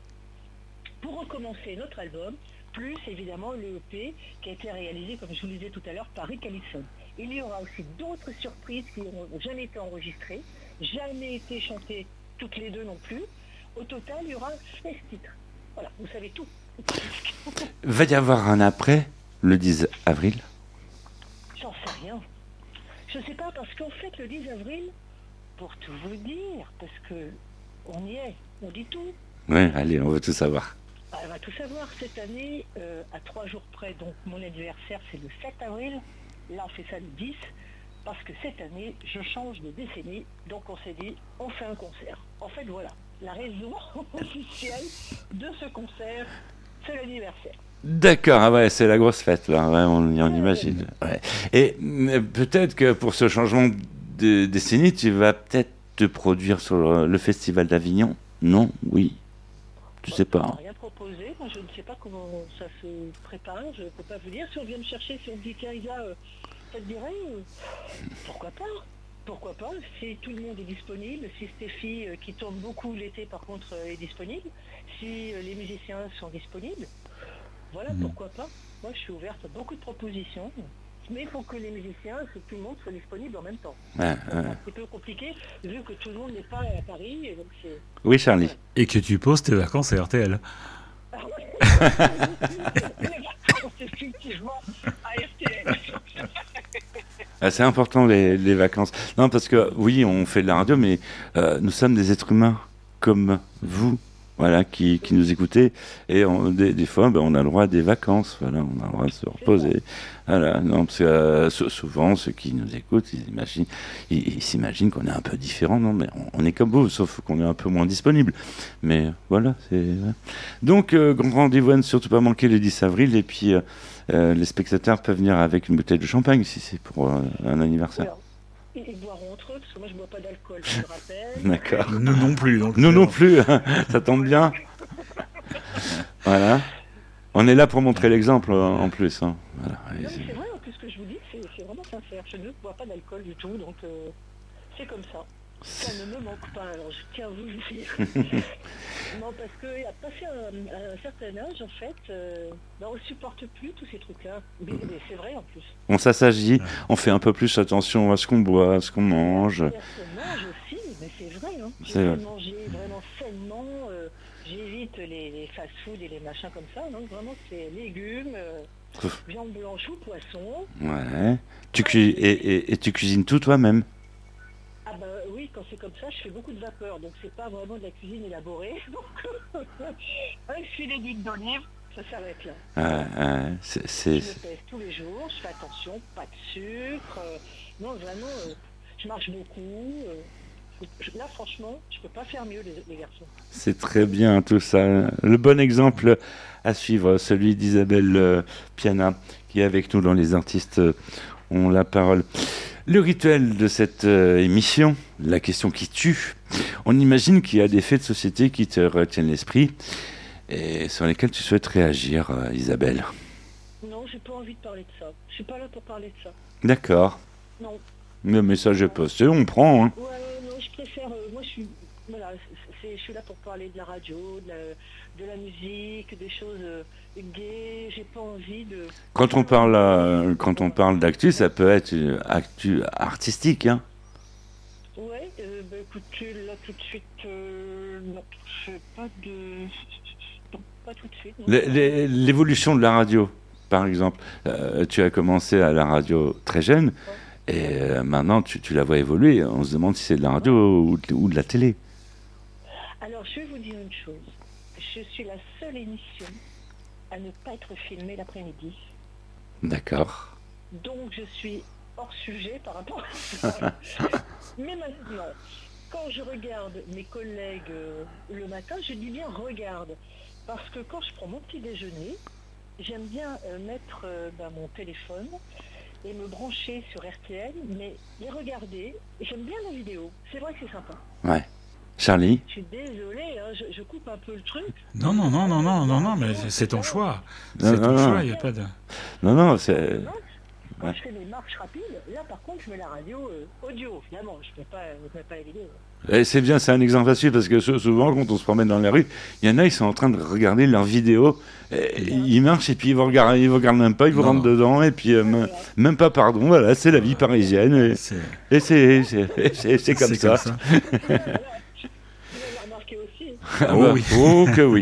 E: pour recommencer notre album, plus évidemment le E P qui a été réalisé, comme je vous le disais tout à l'heure, par Rick Allison. Il y aura aussi d'autres surprises qui n'ont jamais été enregistrées, jamais été chantées toutes les deux non plus. Au total, il y aura seize titres. Voilà, vous savez tout.
A: Va y avoir un après, le dix avril.
E: J'en sais rien. Je sais pas, parce qu'en fait, le dix avril, pour tout vous dire, parce que on y est, on dit tout.
A: Ouais, allez, on veut tout savoir.
E: Elle va tout savoir. Cette année, euh, à trois jours près, donc mon anniversaire, c'est le sept avril. Là, on fait ça le dix, parce que cette année, je change de décennie. Donc, on s'est dit, on fait un concert. En fait, voilà, la raison officielle de ce concert, c'est l'anniversaire.
A: D'accord, ah ouais, c'est la grosse fête, là, ouais, on, on imagine. Ouais. Et euh, peut-être que pour ce changement de décennie, tu vas peut-être te produire sur le, le Festival d'Avignon? Non? Oui? Tu sais pas.
E: On n'a rien proposé. Moi, je ne sais pas comment ça se prépare. Je ne peux pas vous dire. Si on vient me chercher, si on me dit, tiens, Isa, euh, ça te dirait, euh, pourquoi pas? Pourquoi pas? Si tout le monde est disponible, si Stéphie, euh, qui tourne beaucoup l'été, par contre, euh, est disponible, si euh, les musiciens sont disponibles, voilà,
B: Mhm.
E: pourquoi pas? Moi, je suis ouverte à beaucoup de propositions. Mais il faut que les musiciens, que tout le monde soit disponible en même temps.
A: Ouais,
E: c'est
A: ouais.
E: un petit peu compliqué, vu que tout le monde n'est pas à Paris. Et donc c'est...
A: Oui, Charlie.
B: Et que tu poses tes vacances à R T L.
E: Ah ouais. Les vacances, effectivement, à R T L.
A: Ah, c'est important les, les vacances. Non, parce que oui, on fait de la radio, mais euh, nous sommes des êtres humains comme vous, voilà, qui, qui nous écoutez. Et on, des, des fois, ben, on a le droit à des vacances. Voilà, on a le droit de se reposer. Voilà, non, parce que euh, souvent, ceux qui nous écoutent, ils imaginent, ils, ils s'imaginent qu'on est un peu différent. Non, mais on, on est comme vous, sauf qu'on est un peu moins disponible. Mais voilà, c'est. Ouais. Donc, euh, grand rendez-vous à ne surtout pas manquer le dix avril. Et puis. Euh, Euh, les spectateurs peuvent venir avec une bouteille de champagne si c'est pour euh, un anniversaire.
E: Alors, ils, ils boiront entre eux, parce que moi je bois pas d'alcool, je le rappelle.
A: D'accord.
B: Nous non plus. Donc
A: Nous non plus, ça tombe bien. Voilà. On est là pour montrer l'exemple en plus. Hein. Voilà.
E: Non, mais c'est vrai, en plus, ce que je vous dis, c'est, c'est vraiment sincère. Je ne bois pas d'alcool du tout, donc euh, c'est comme ça. Ça ne me manque pas, alors je tiens à vous le dire. Non, parce qu'à passer un, un certain âge, en fait, euh, ben, on ne supporte plus tous ces trucs-là. Mais, mais c'est vrai en plus.
A: On s'assagit, on fait un peu plus attention à ce qu'on boit, à ce qu'on mange.
E: On mange aussi, mais c'est vrai. Hein.
A: C'est vrai.
E: Manger vraiment sainement, euh, j'évite les, les fast-food et les machins comme ça. Non, vraiment, c'est légumes, euh, viande blanche ou poisson.
A: Ouais. Tu cu- et, et, et tu cuisines tout toi-même?
E: Ah bah oui, quand c'est comme ça, je fais beaucoup de vapeur, donc c'est pas vraiment de la cuisine élaborée. Donc, un filet d'huile d'olive, ça s'arrête là.
A: Ah, ah, c'est, c'est...
E: Je me pèse tous les jours, je fais attention, pas de sucre. Euh, non, vraiment, euh, je marche beaucoup. Euh, je, là, franchement, je peux pas faire mieux, les, les garçons.
A: C'est très bien tout ça. Le bon exemple à suivre, celui d'Isabelle euh, Piana, qui est avec nous dans Les Artistes euh, ont la parole. Le rituel de cette euh, émission, la question qui tue, on imagine qu'il y a des faits de société qui te retiennent l'esprit et sur lesquels tu souhaites réagir, euh, Isabelle.
E: Non, j'ai pas envie de parler de ça. Je suis pas là pour parler de ça.
A: D'accord.
E: Non.
A: Le message est passé, on prend. Hein.
E: Ouais, non, je préfère... Euh, moi, je suis... Voilà, c'est, je suis là pour parler de la radio, de la, de la musique, des choses euh, gaies. J'ai pas envie de...
A: Quand on parle, euh, quand on parle d'actu, ça peut être une actu artistique. Hein.
E: Ouais, euh, bah, écoutez, là tout de suite, euh, non, je sais pas de... Non, pas tout de suite. Non.
A: Les, les, l'évolution de la radio, par exemple. Euh, tu as commencé à la radio très jeune, ouais. Et euh, maintenant tu, tu la vois évoluer. On se demande si c'est de la radio ou de, ou de la télé.
E: Alors, je vais vous dire une chose. Je suis la seule émission à ne pas être filmée l'après-midi.
A: D'accord.
E: Donc, je suis hors sujet par rapport à ça. Mais maintenant, quand je regarde mes collègues euh, le matin, je dis bien regarde. Parce que quand je prends mon petit déjeuner, j'aime bien euh, mettre euh, ben, mon téléphone et me brancher sur R T L, mais les regarder. J'aime bien la vidéo. C'est vrai que c'est sympa.
A: Ouais. Charlie?
E: Je suis désolée, hein, je, je coupe un peu le truc.
B: Non, non, non, non, non, non, non, mais c'est ton choix.
A: Non,
B: c'est ton
A: non,
B: choix,
A: non.
B: il n'y a pas de...
A: Non, non, c'est...
E: Non, quand
A: Ouais.
E: je fais mes marches rapides, là par contre je mets la radio euh, audio, évidemment, je ne mets pas, je mets pas la vidéo.
A: Et c'est bien, c'est un exemple à suivre parce que souvent, quand on se promène dans la rue, il y en a, ils sont en train de regarder leurs vidéos. Et ils marchent et puis ils vous regardent, ils vous regardent même pas, ils vous
B: Non.
A: rentrent dedans et puis euh, même, même pas pardon. Voilà, c'est la vie parisienne et
B: C'est,
A: et c'est, c'est, c'est, c'est comme
B: c'est
A: ça.
B: comme ça.
E: Vous l'avez remarqué aussi.
A: Ah
B: Oh
A: bah,
B: oui.
A: oh que oui.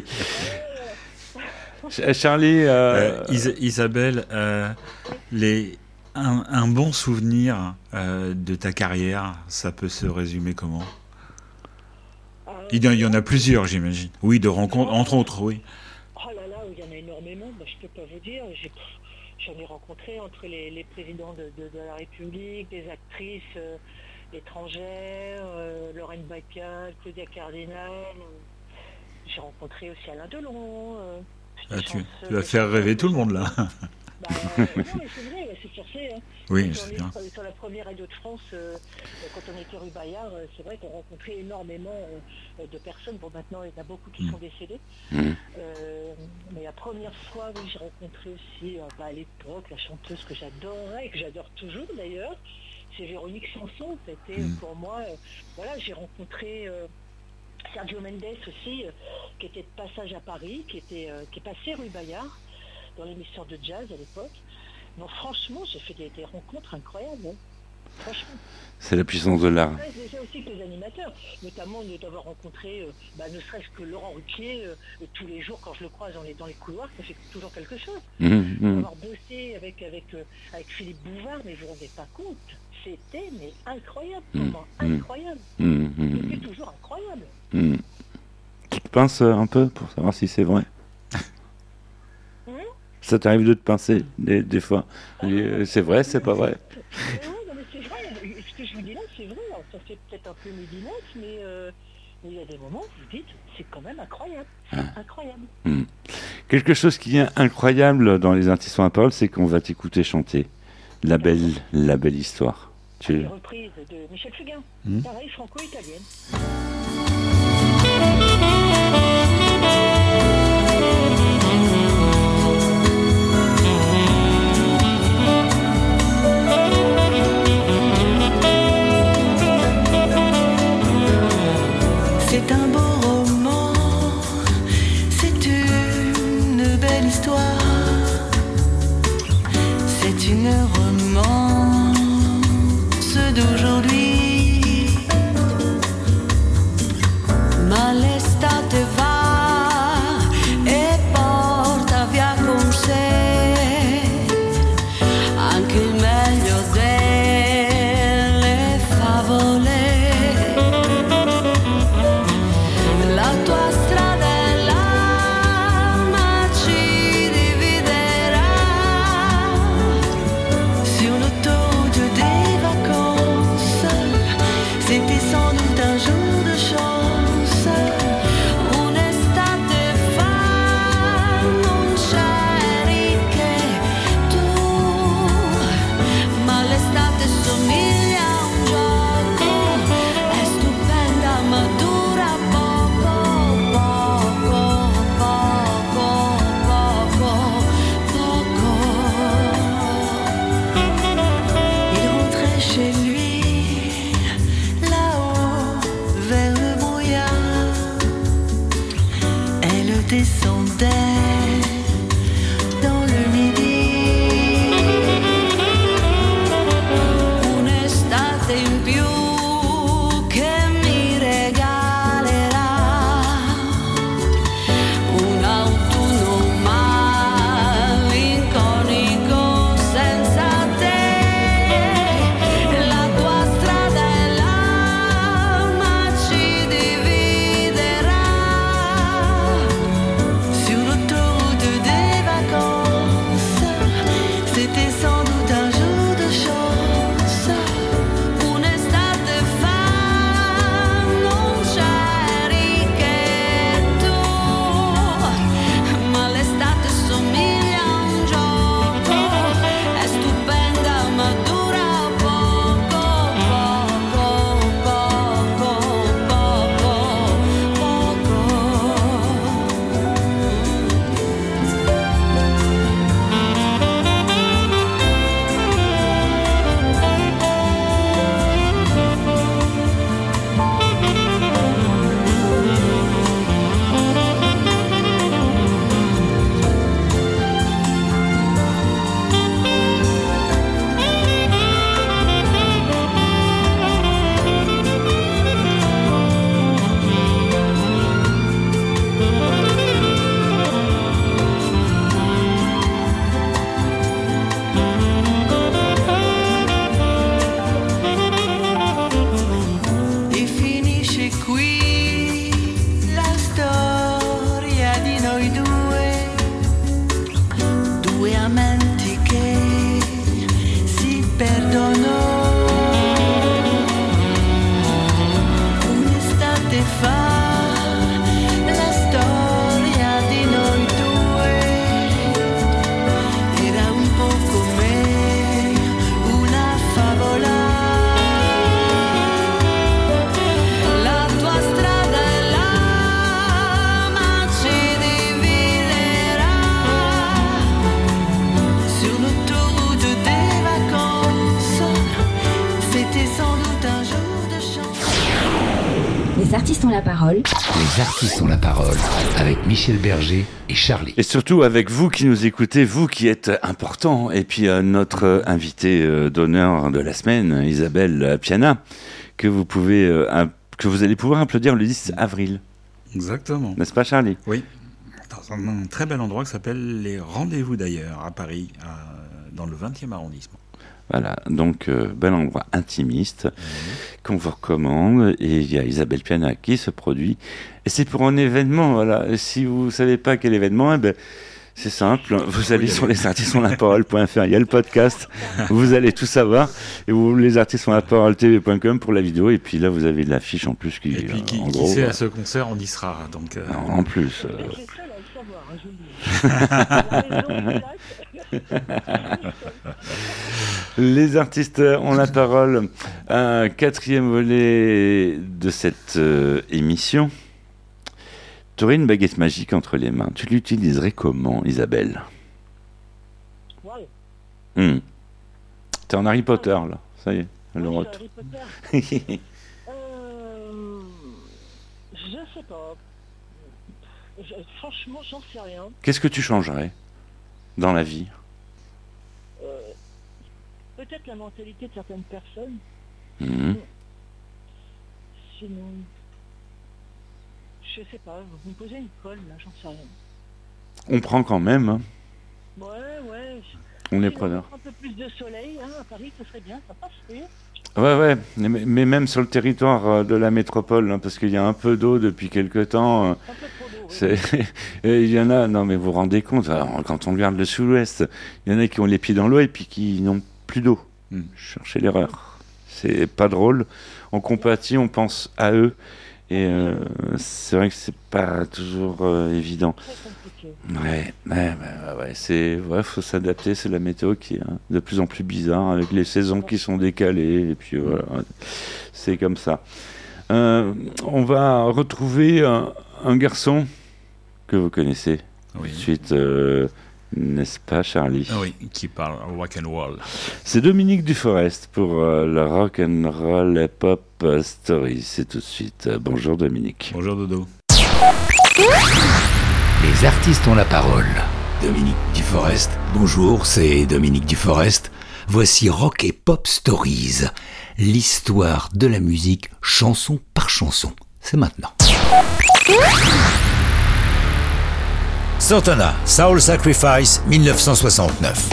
A: Ch- Charlie, euh,
B: Euh, Is- Isabelle, euh, les, un, un bon souvenir euh, de ta carrière, ça peut se résumer comment?
E: Ah,
B: Il y en- il y en a plusieurs, j'imagine. Oui, de rencontres, entre autres, oui.
E: oh là là, il y en a énormément, bah, je ne peux pas vous dire. J'ai, pff, j'en ai rencontré entre les, les présidents de, de, de la République, des actrices euh, étrangères, euh, Lorraine Bacall, Claudia Cardinal. euh, j'ai rencontré aussi Alain Delon. Euh,
B: Ah,
E: j'étais
B: tu,
E: chanceuse
B: tu vas
E: de-
B: faire rêver tout le monde, là.
E: Bah, euh, non, mais c'est vrai, c'est forcé. Hein.
B: Oui,
E: Quand
B: je
E: on
B: sais
E: est
B: bien.
E: sur, sur la première radio de France, euh, quand on était rue Bayard, euh, c'est vrai qu'on rencontrait énormément euh, de personnes. Bon, maintenant, il y en a beaucoup qui
B: Mm.
E: sont décédés.
A: Mm.
E: Euh, mais la première fois, oui, j'ai rencontré aussi, euh, bah, à l'époque, la chanteuse que j'adorais et que j'adore toujours d'ailleurs, c'est Véronique Sanson. C'était
B: Mm.
E: pour moi, euh, voilà, j'ai rencontré euh, Sergio Mendes aussi, euh, qui était de passage à Paris, qui, était, euh, qui est passé rue Bayard dans l'émission de jazz à l'époque. Non, franchement, j'ai fait des, des rencontres incroyables. Hein. Franchement.
A: C'est la puissance de l'art.
E: Ouais, c'est ça aussi que les animateurs, notamment d'avoir rencontré, euh, bah, ne serait-ce que Laurent Ruquier, euh, tous les jours quand je le croise dans les, dans les couloirs, ça fait toujours quelque chose.
A: Mmh, mmh.
E: Avoir bossé avec, avec, euh, avec Philippe Bouvard, mais vous vous rendez pas compte, c'était mais incroyable,
A: Mmh,
E: incroyable.
A: Mmh, mmh,
E: C'était toujours incroyable.
A: mmh. Tu te pinces euh, un peu pour savoir si c'est vrai?
E: Mmh.
A: Ça t'arrive de te pincer des, des fois? Et, c'est vrai, c'est pas vrai?
E: Mais oui, non, mais c'est vrai. Ce que je vous dis là, c'est vrai. Alors, ça fait peut-être un peu midinette, mais euh, il y a des moments où vous dites, c'est quand même incroyable. C'est ah. incroyable.
A: Mmh. Quelque chose qui est incroyable dans les artistes en la parole, c'est qu'on va t'écouter chanter la belle, la belle histoire. Tu...
E: Une reprise de Michel Fugain, mmh. pareil, franco-italienne.
G: C'est un beau roman, c'est une belle histoire, c'est une romance d'aujourd'hui.
H: Les artistes ont la parole.
D: Les artistes ont la parole avec Michel Berger et Charlie.
A: Et surtout avec vous qui nous écoutez, vous qui êtes importants. Et puis euh, notre euh, invitée euh, d'honneur de la semaine, Isabelle Piana, que vous pouvez, euh, un, que vous allez pouvoir applaudir le dix avril.
B: Exactement.
A: N'est-ce pas, Charlie ?
B: Oui. Dans un, un très bel endroit qui s'appelle les Rendez-vous d'ailleurs, à Paris, à, dans le vingtième arrondissement.
A: Voilà, donc euh, bel endroit intimiste mmh. qu'on vous recommande. Et il y a Isabelle Piana qui se produit. Et c'est pour un événement, voilà. Et si vous ne savez pas quel événement, eh ben, c'est simple. Vous allez oui, sur les artistes ont la parole point f r, il y a le podcast. Vous allez tout savoir. Et vous les artistes ont la parole t v point com pour la vidéo. Et puis là, vous avez de l'affiche en plus. Qui,
B: et puis qui,
A: en
B: qui
A: gros,
B: sait,
A: euh,
B: à ce concert, on y sera. Donc, euh...
A: en, en plus. Euh... Les artistes ont la parole. Un quatrième volet de cette euh, émission. Tu aurais une baguette magique entre les mains. Tu l'utiliserais comment, Isabelle ?
E: Ouais.
A: Mmh. T'es en Harry Potter, là. Ça y est.
E: Le ouais, Harry Potter. euh, je sais pas. Je, franchement, j'en sais rien.
A: Qu'est-ce que tu changerais dans la vie ?
E: euh, Peut-être la mentalité de certaines personnes.
A: Mmh.
E: Sinon, je sais pas. Vous me posez une colle, là, j'en sais rien.
A: On prend quand même. Hein.
E: Ouais, ouais.
A: On est
E: si
A: preneur.
E: Un peu plus de soleil, hein, à Paris, ce serait bien, ça passerait.
A: Ouais, ouais, mais, mais même sur le territoire de la métropole, hein, parce qu'il y a un peu d'eau depuis quelque temps. Euh,
E: un peu trop d'eau, oui.
A: c'est... Et il y en a, non mais vous vous rendez compte, alors, quand on regarde le sud-ouest, il y en a qui ont les pieds dans l'eau et puis qui n'ont plus d'eau. Mmh. Cherchez l'erreur. C'est pas drôle. On compatit, on pense à eux. Et euh, c'est vrai que c'est pas toujours euh, évident.
E: Très compliqué.
A: Ouais, ouais, ouais, ouais, c'est, ouais, faut s'adapter. C'est la météo qui est hein, de plus en plus bizarre avec les saisons qui sont décalées. Et puis voilà, c'est comme ça. Euh, on va retrouver un, un garçon que vous connaissez.
B: Oui.
A: Ensuite, euh, n'est-ce pas, Charlie ?
B: Oui, qui parle rock and roll.
A: C'est Dominique Duforest pour euh, le rock and roll et pop euh, story. C'est tout de suite. Euh, bonjour Dominique.
B: Bonjour Dodo.
D: Les artistes ont la parole. Dominique Duforest. Bonjour, c'est Dominique Duforest. Voici Rock et Pop Stories, l'histoire de la musique chanson par chanson. C'est maintenant. Santana, Soul Sacrifice, dix-neuf cent soixante-neuf.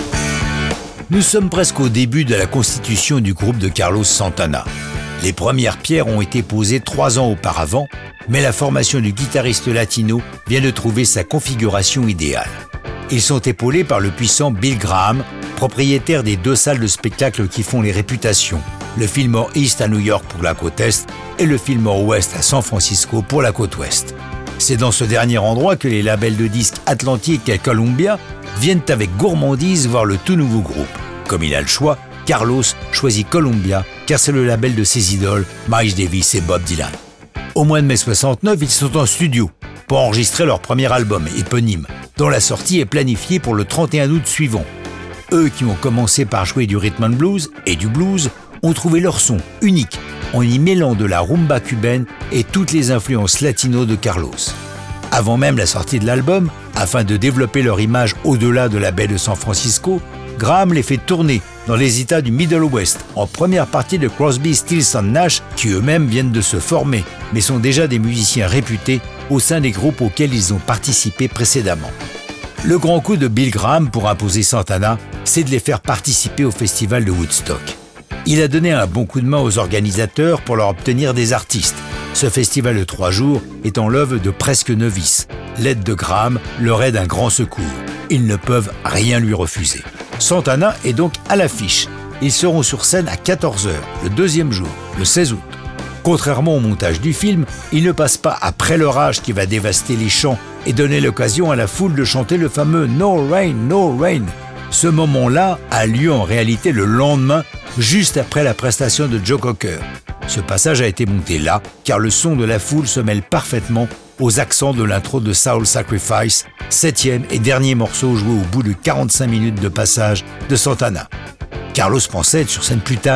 D: Nous sommes presque au début de la constitution du groupe de Carlos Santana. Les premières pierres ont été posées trois ans auparavant, mais la formation du guitariste latino vient de trouver sa configuration idéale. Ils sont épaulés par le puissant Bill Graham, propriétaire des deux salles de spectacle qui font les réputations, le Fillmore East à New York pour la côte Est et le Fillmore West à San Francisco pour la côte Ouest. C'est dans ce dernier endroit que les labels de disques Atlantic et Columbia viennent avec gourmandise voir le tout nouveau groupe. Comme il a le choix, Carlos choisit Columbia car c'est le label de ses idoles Miles Davis et Bob Dylan. Au mois de mai soixante-neuf, ils sont en studio pour enregistrer leur premier album éponyme, dont la sortie est planifiée pour le trente et un août suivant. Eux qui ont commencé par jouer du rhythm and blues et du blues ont trouvé leur son unique en y mêlant de la rumba cubaine et toutes les influences latino de Carlos. Avant même la sortie de l'album, afin de développer leur image au-delà de la baie de San Francisco, Graham les fait tourner dans les États du Middle West, en première partie de Crosby, Stills and Nash, qui eux-mêmes viennent de se former, mais sont déjà des musiciens réputés au sein des groupes auxquels ils ont participé précédemment. Le grand coup de Bill Graham pour imposer Santana, c'est de les faire participer au festival de Woodstock. Il a donné un bon coup de main aux organisateurs pour leur obtenir des artistes. Ce festival de trois jours étant l'œuvre de presque novices. L'aide de Graham leur est d'un grand secours. Ils ne peuvent rien lui refuser. Santana est donc à l'affiche. Ils seront sur scène à quatorze heures, le deuxième jour, le seize août. Contrairement au montage du film, il ne passe pas après l'orage qui va dévaster les champs et donner l'occasion à la foule de chanter le fameux « No Rain, No Rain ». Ce moment-là a lieu en réalité le lendemain, juste après la prestation de Joe Cocker. Ce passage a été monté là, car le son de la foule se mêle parfaitement aux accents de l'intro de Soul Sacrifice, septième et dernier morceau joué au bout de quarante-cinq minutes de passage de Santana. Carlos pensait être sur scène plus tard,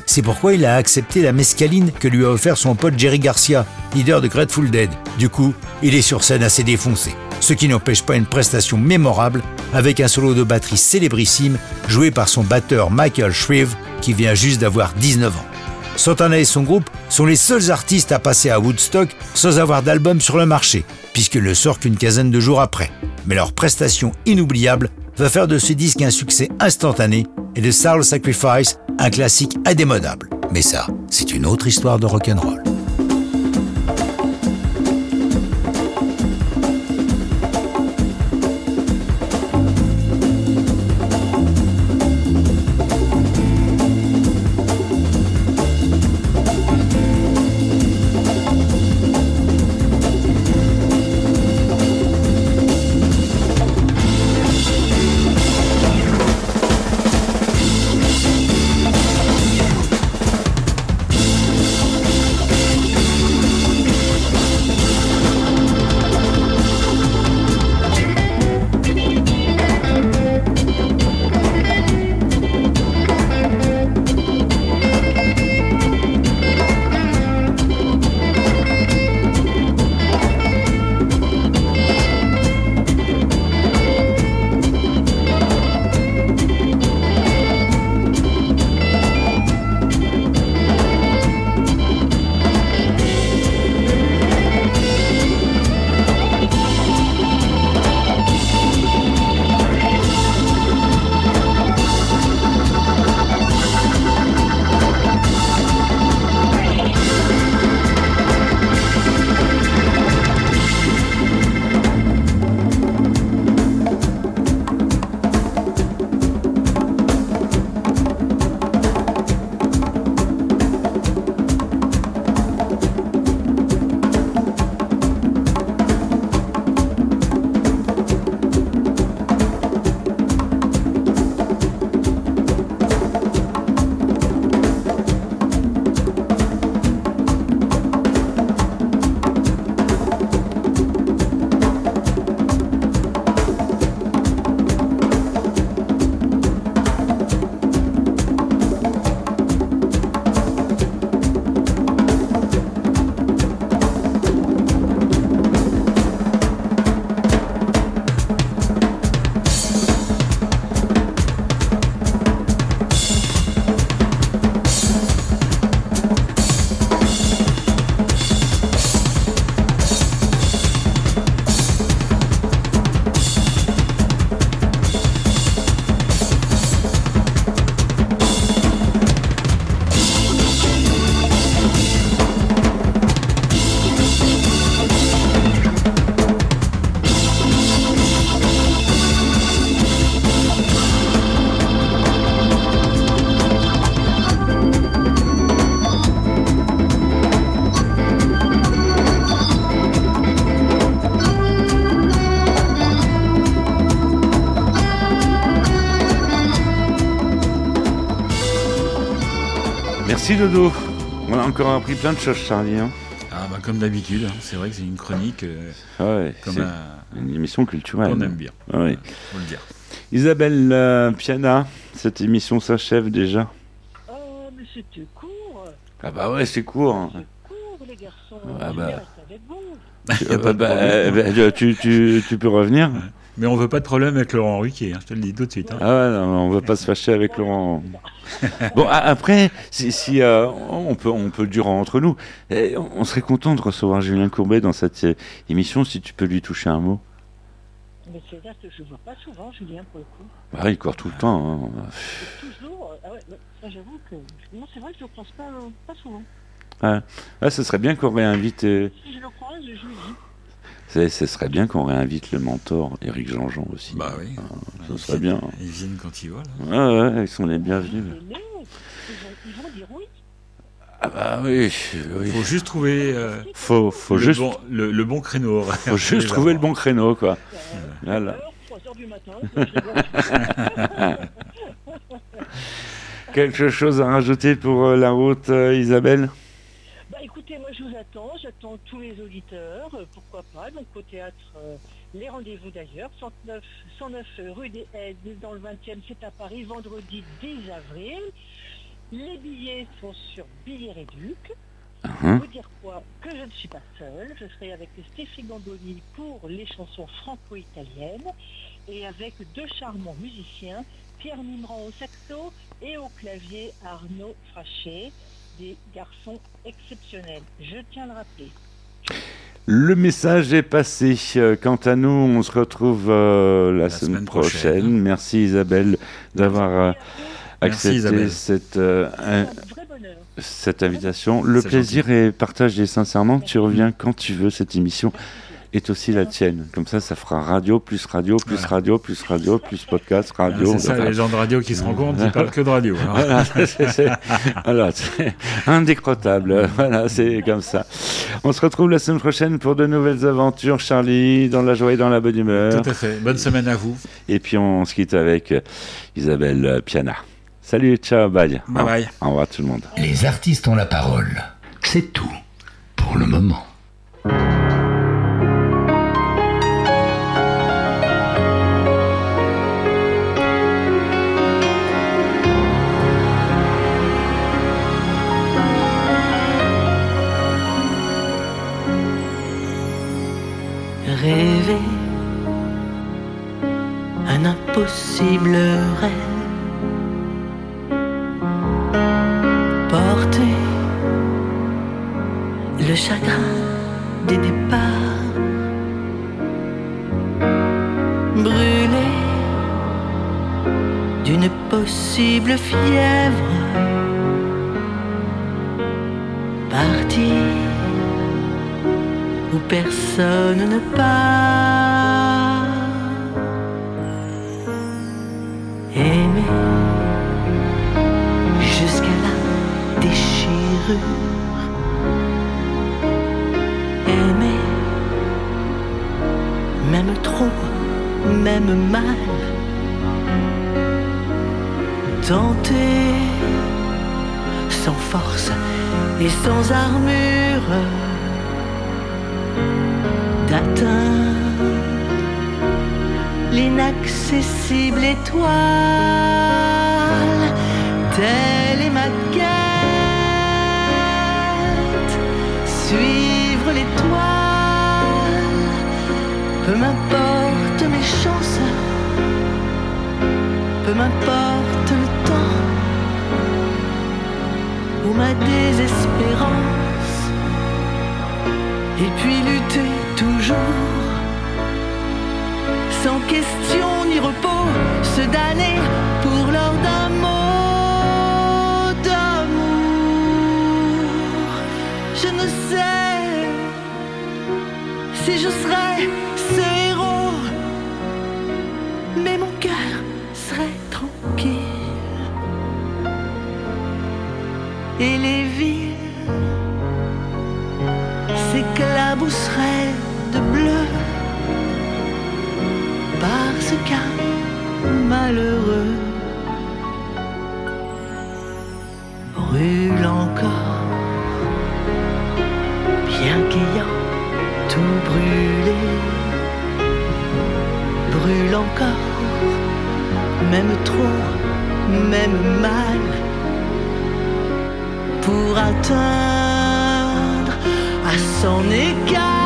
D: C'est pourquoi il a accepté la mescaline que lui a offert son pote Jerry Garcia, leader de Grateful Dead. Du coup, il est sur scène assez défoncé, ce qui n'empêche pas une prestation mémorable avec un solo de batterie célébrissime joué par son batteur Michael Shreve qui vient juste d'avoir dix-neuf ans. Santana et son groupe sont les seuls artistes à passer à Woodstock sans avoir d'album sur le marché, puisqu'ils ne sortent qu'une quinzaine de jours après. Mais leur prestation inoubliable va faire de ce disque un succès instantané et de Soul Sacrifice un classique indémodable. Mais ça, c'est une autre histoire de rock'n'roll.
A: Merci Dodo. On a encore appris plein de choses, Charlie. Hein.
B: Ah bah comme d'habitude, hein. C'est vrai que c'est une chronique euh,
A: ouais,
B: comme un...
A: une émission culturelle.
B: On aime bien,
A: ah, ouais.
B: faut le dire.
A: Isabelle euh, Piana, cette émission s'achève déjà.
E: Oh mais c'était court.
A: Ah bah ouais, c'est court. Hein.
E: C'est court les garçons.
A: Ah
E: Je
A: bah.
E: vais rester avec vous.
A: Tu, euh, bah, bah, bah, tu, tu, tu peux revenir.
B: Mais on veut pas de problème avec Laurent Ruquier, hein, je te le dis tout de suite. Hein.
A: Ah ouais, non, on veut pas se fâcher avec Laurent. Bon, après, si, si euh, on peut, on peut le dire entre nous. Et on serait content de recevoir Julien Courbet dans cette émission, si tu peux lui toucher un mot.
E: Mais c'est là que je vois pas souvent Julien pour le coup.
A: Bah, il court tout le temps. Hein.
E: Toujours. Ah ouais, ça j'avoue que non, c'est vrai que je le croise pas, pas souvent.
A: Ah, ah, ce serait bien qu'on réinvite. Euh...
E: Si je le croise, je lui dis.
A: C'est, ce serait bien qu'on réinvite le mentor, Éric Jean-Jean aussi.
B: Bah oui.
A: Ah, ce ils serait viennent, bien.
B: Ils viennent quand ils veulent.
A: Ah ouais, ils sont les bienvenus.
E: Ils vont, ils vont dire oui.
A: Ah bah oui.
B: Il faut juste trouver euh,
A: faut, faut
B: le,
A: juste...
B: bon, le, le bon créneau.
A: Il faut juste trouver le bon créneau, quoi.
E: Euh,
A: là, là.
E: trois heures du matin.
A: Quelque chose à rajouter pour euh, la route, euh, Isabelle?
E: Bah écoutez, moi je vous attends, j'attends tous les auditeurs, euh, pourquoi pas, donc au théâtre euh, Les Rendez-vous d'ailleurs, cent neuf, cent neuf rue des Aides, dans le vingtième, c'est à Paris, vendredi dix avril. Les billets sont sur Billet Réduc.
A: Uh-huh.
E: Vous dire quoi? Que je ne suis pas seule. Je serai avec Stéphie Gandoni pour les chansons franco-italiennes et avec deux charmants musiciens, Pierre Mimran au saxo et au clavier Arnaud Frachet, des garçons exceptionnels. Je tiens à le rappeler.
A: Le message est passé. Quant à nous, on se retrouve euh, la, la semaine, semaine prochaine. prochaine. Merci Isabelle d'avoir euh, accepté Isabelle. Cette, euh, un, cette invitation. Le C'est plaisir gentil. Est partagé sincèrement. Tu reviens quand tu veux. Cette émission est aussi la tienne. Comme ça, ça fera radio, plus radio, plus voilà. radio, plus radio, plus podcast, radio.
B: C'est ça, enfin... les gens de radio qui se rencontrent, ils parlent que de radio. Alors.
A: Voilà, c'est, c'est, voilà, c'est indécrottable. Voilà, c'est comme ça. On se retrouve la semaine prochaine pour de nouvelles aventures, Charlie, dans la joie et dans la bonne humeur.
B: Tout à fait. Bonne semaine à vous.
A: Et puis, on se quitte avec Isabelle Piana. Salut, ciao, bye.
B: Bye bye.
A: Au revoir tout le monde.
D: Les artistes ont la parole. C'est tout pour le moment.
G: Rêver un impossible rêve, porter le chagrin des départs, brûler d'une possible fièvre, partir où personne ne part, aimer jusqu'à la déchirure, aimer même trop, même mal, tenter sans force et sans armure d'atteindre l'inaccessible étoile. Telle est ma quête, suivre l'étoile. Peu m'importe mes chances, peu m'importe le temps ou ma désespérance. Et puis lutter toujours, sans question ni repos, se damner pour l'or d'un mot d'amour. Je ne sais si je serai ce héros, mais mon cœur serait tranquille. Et les villes s'éclabousseraient de bleu, parce qu'un malheureux brûle encore, bien qu'ayant tout brûlé, brûle encore, même trop, même mal, pour atteindre à son égal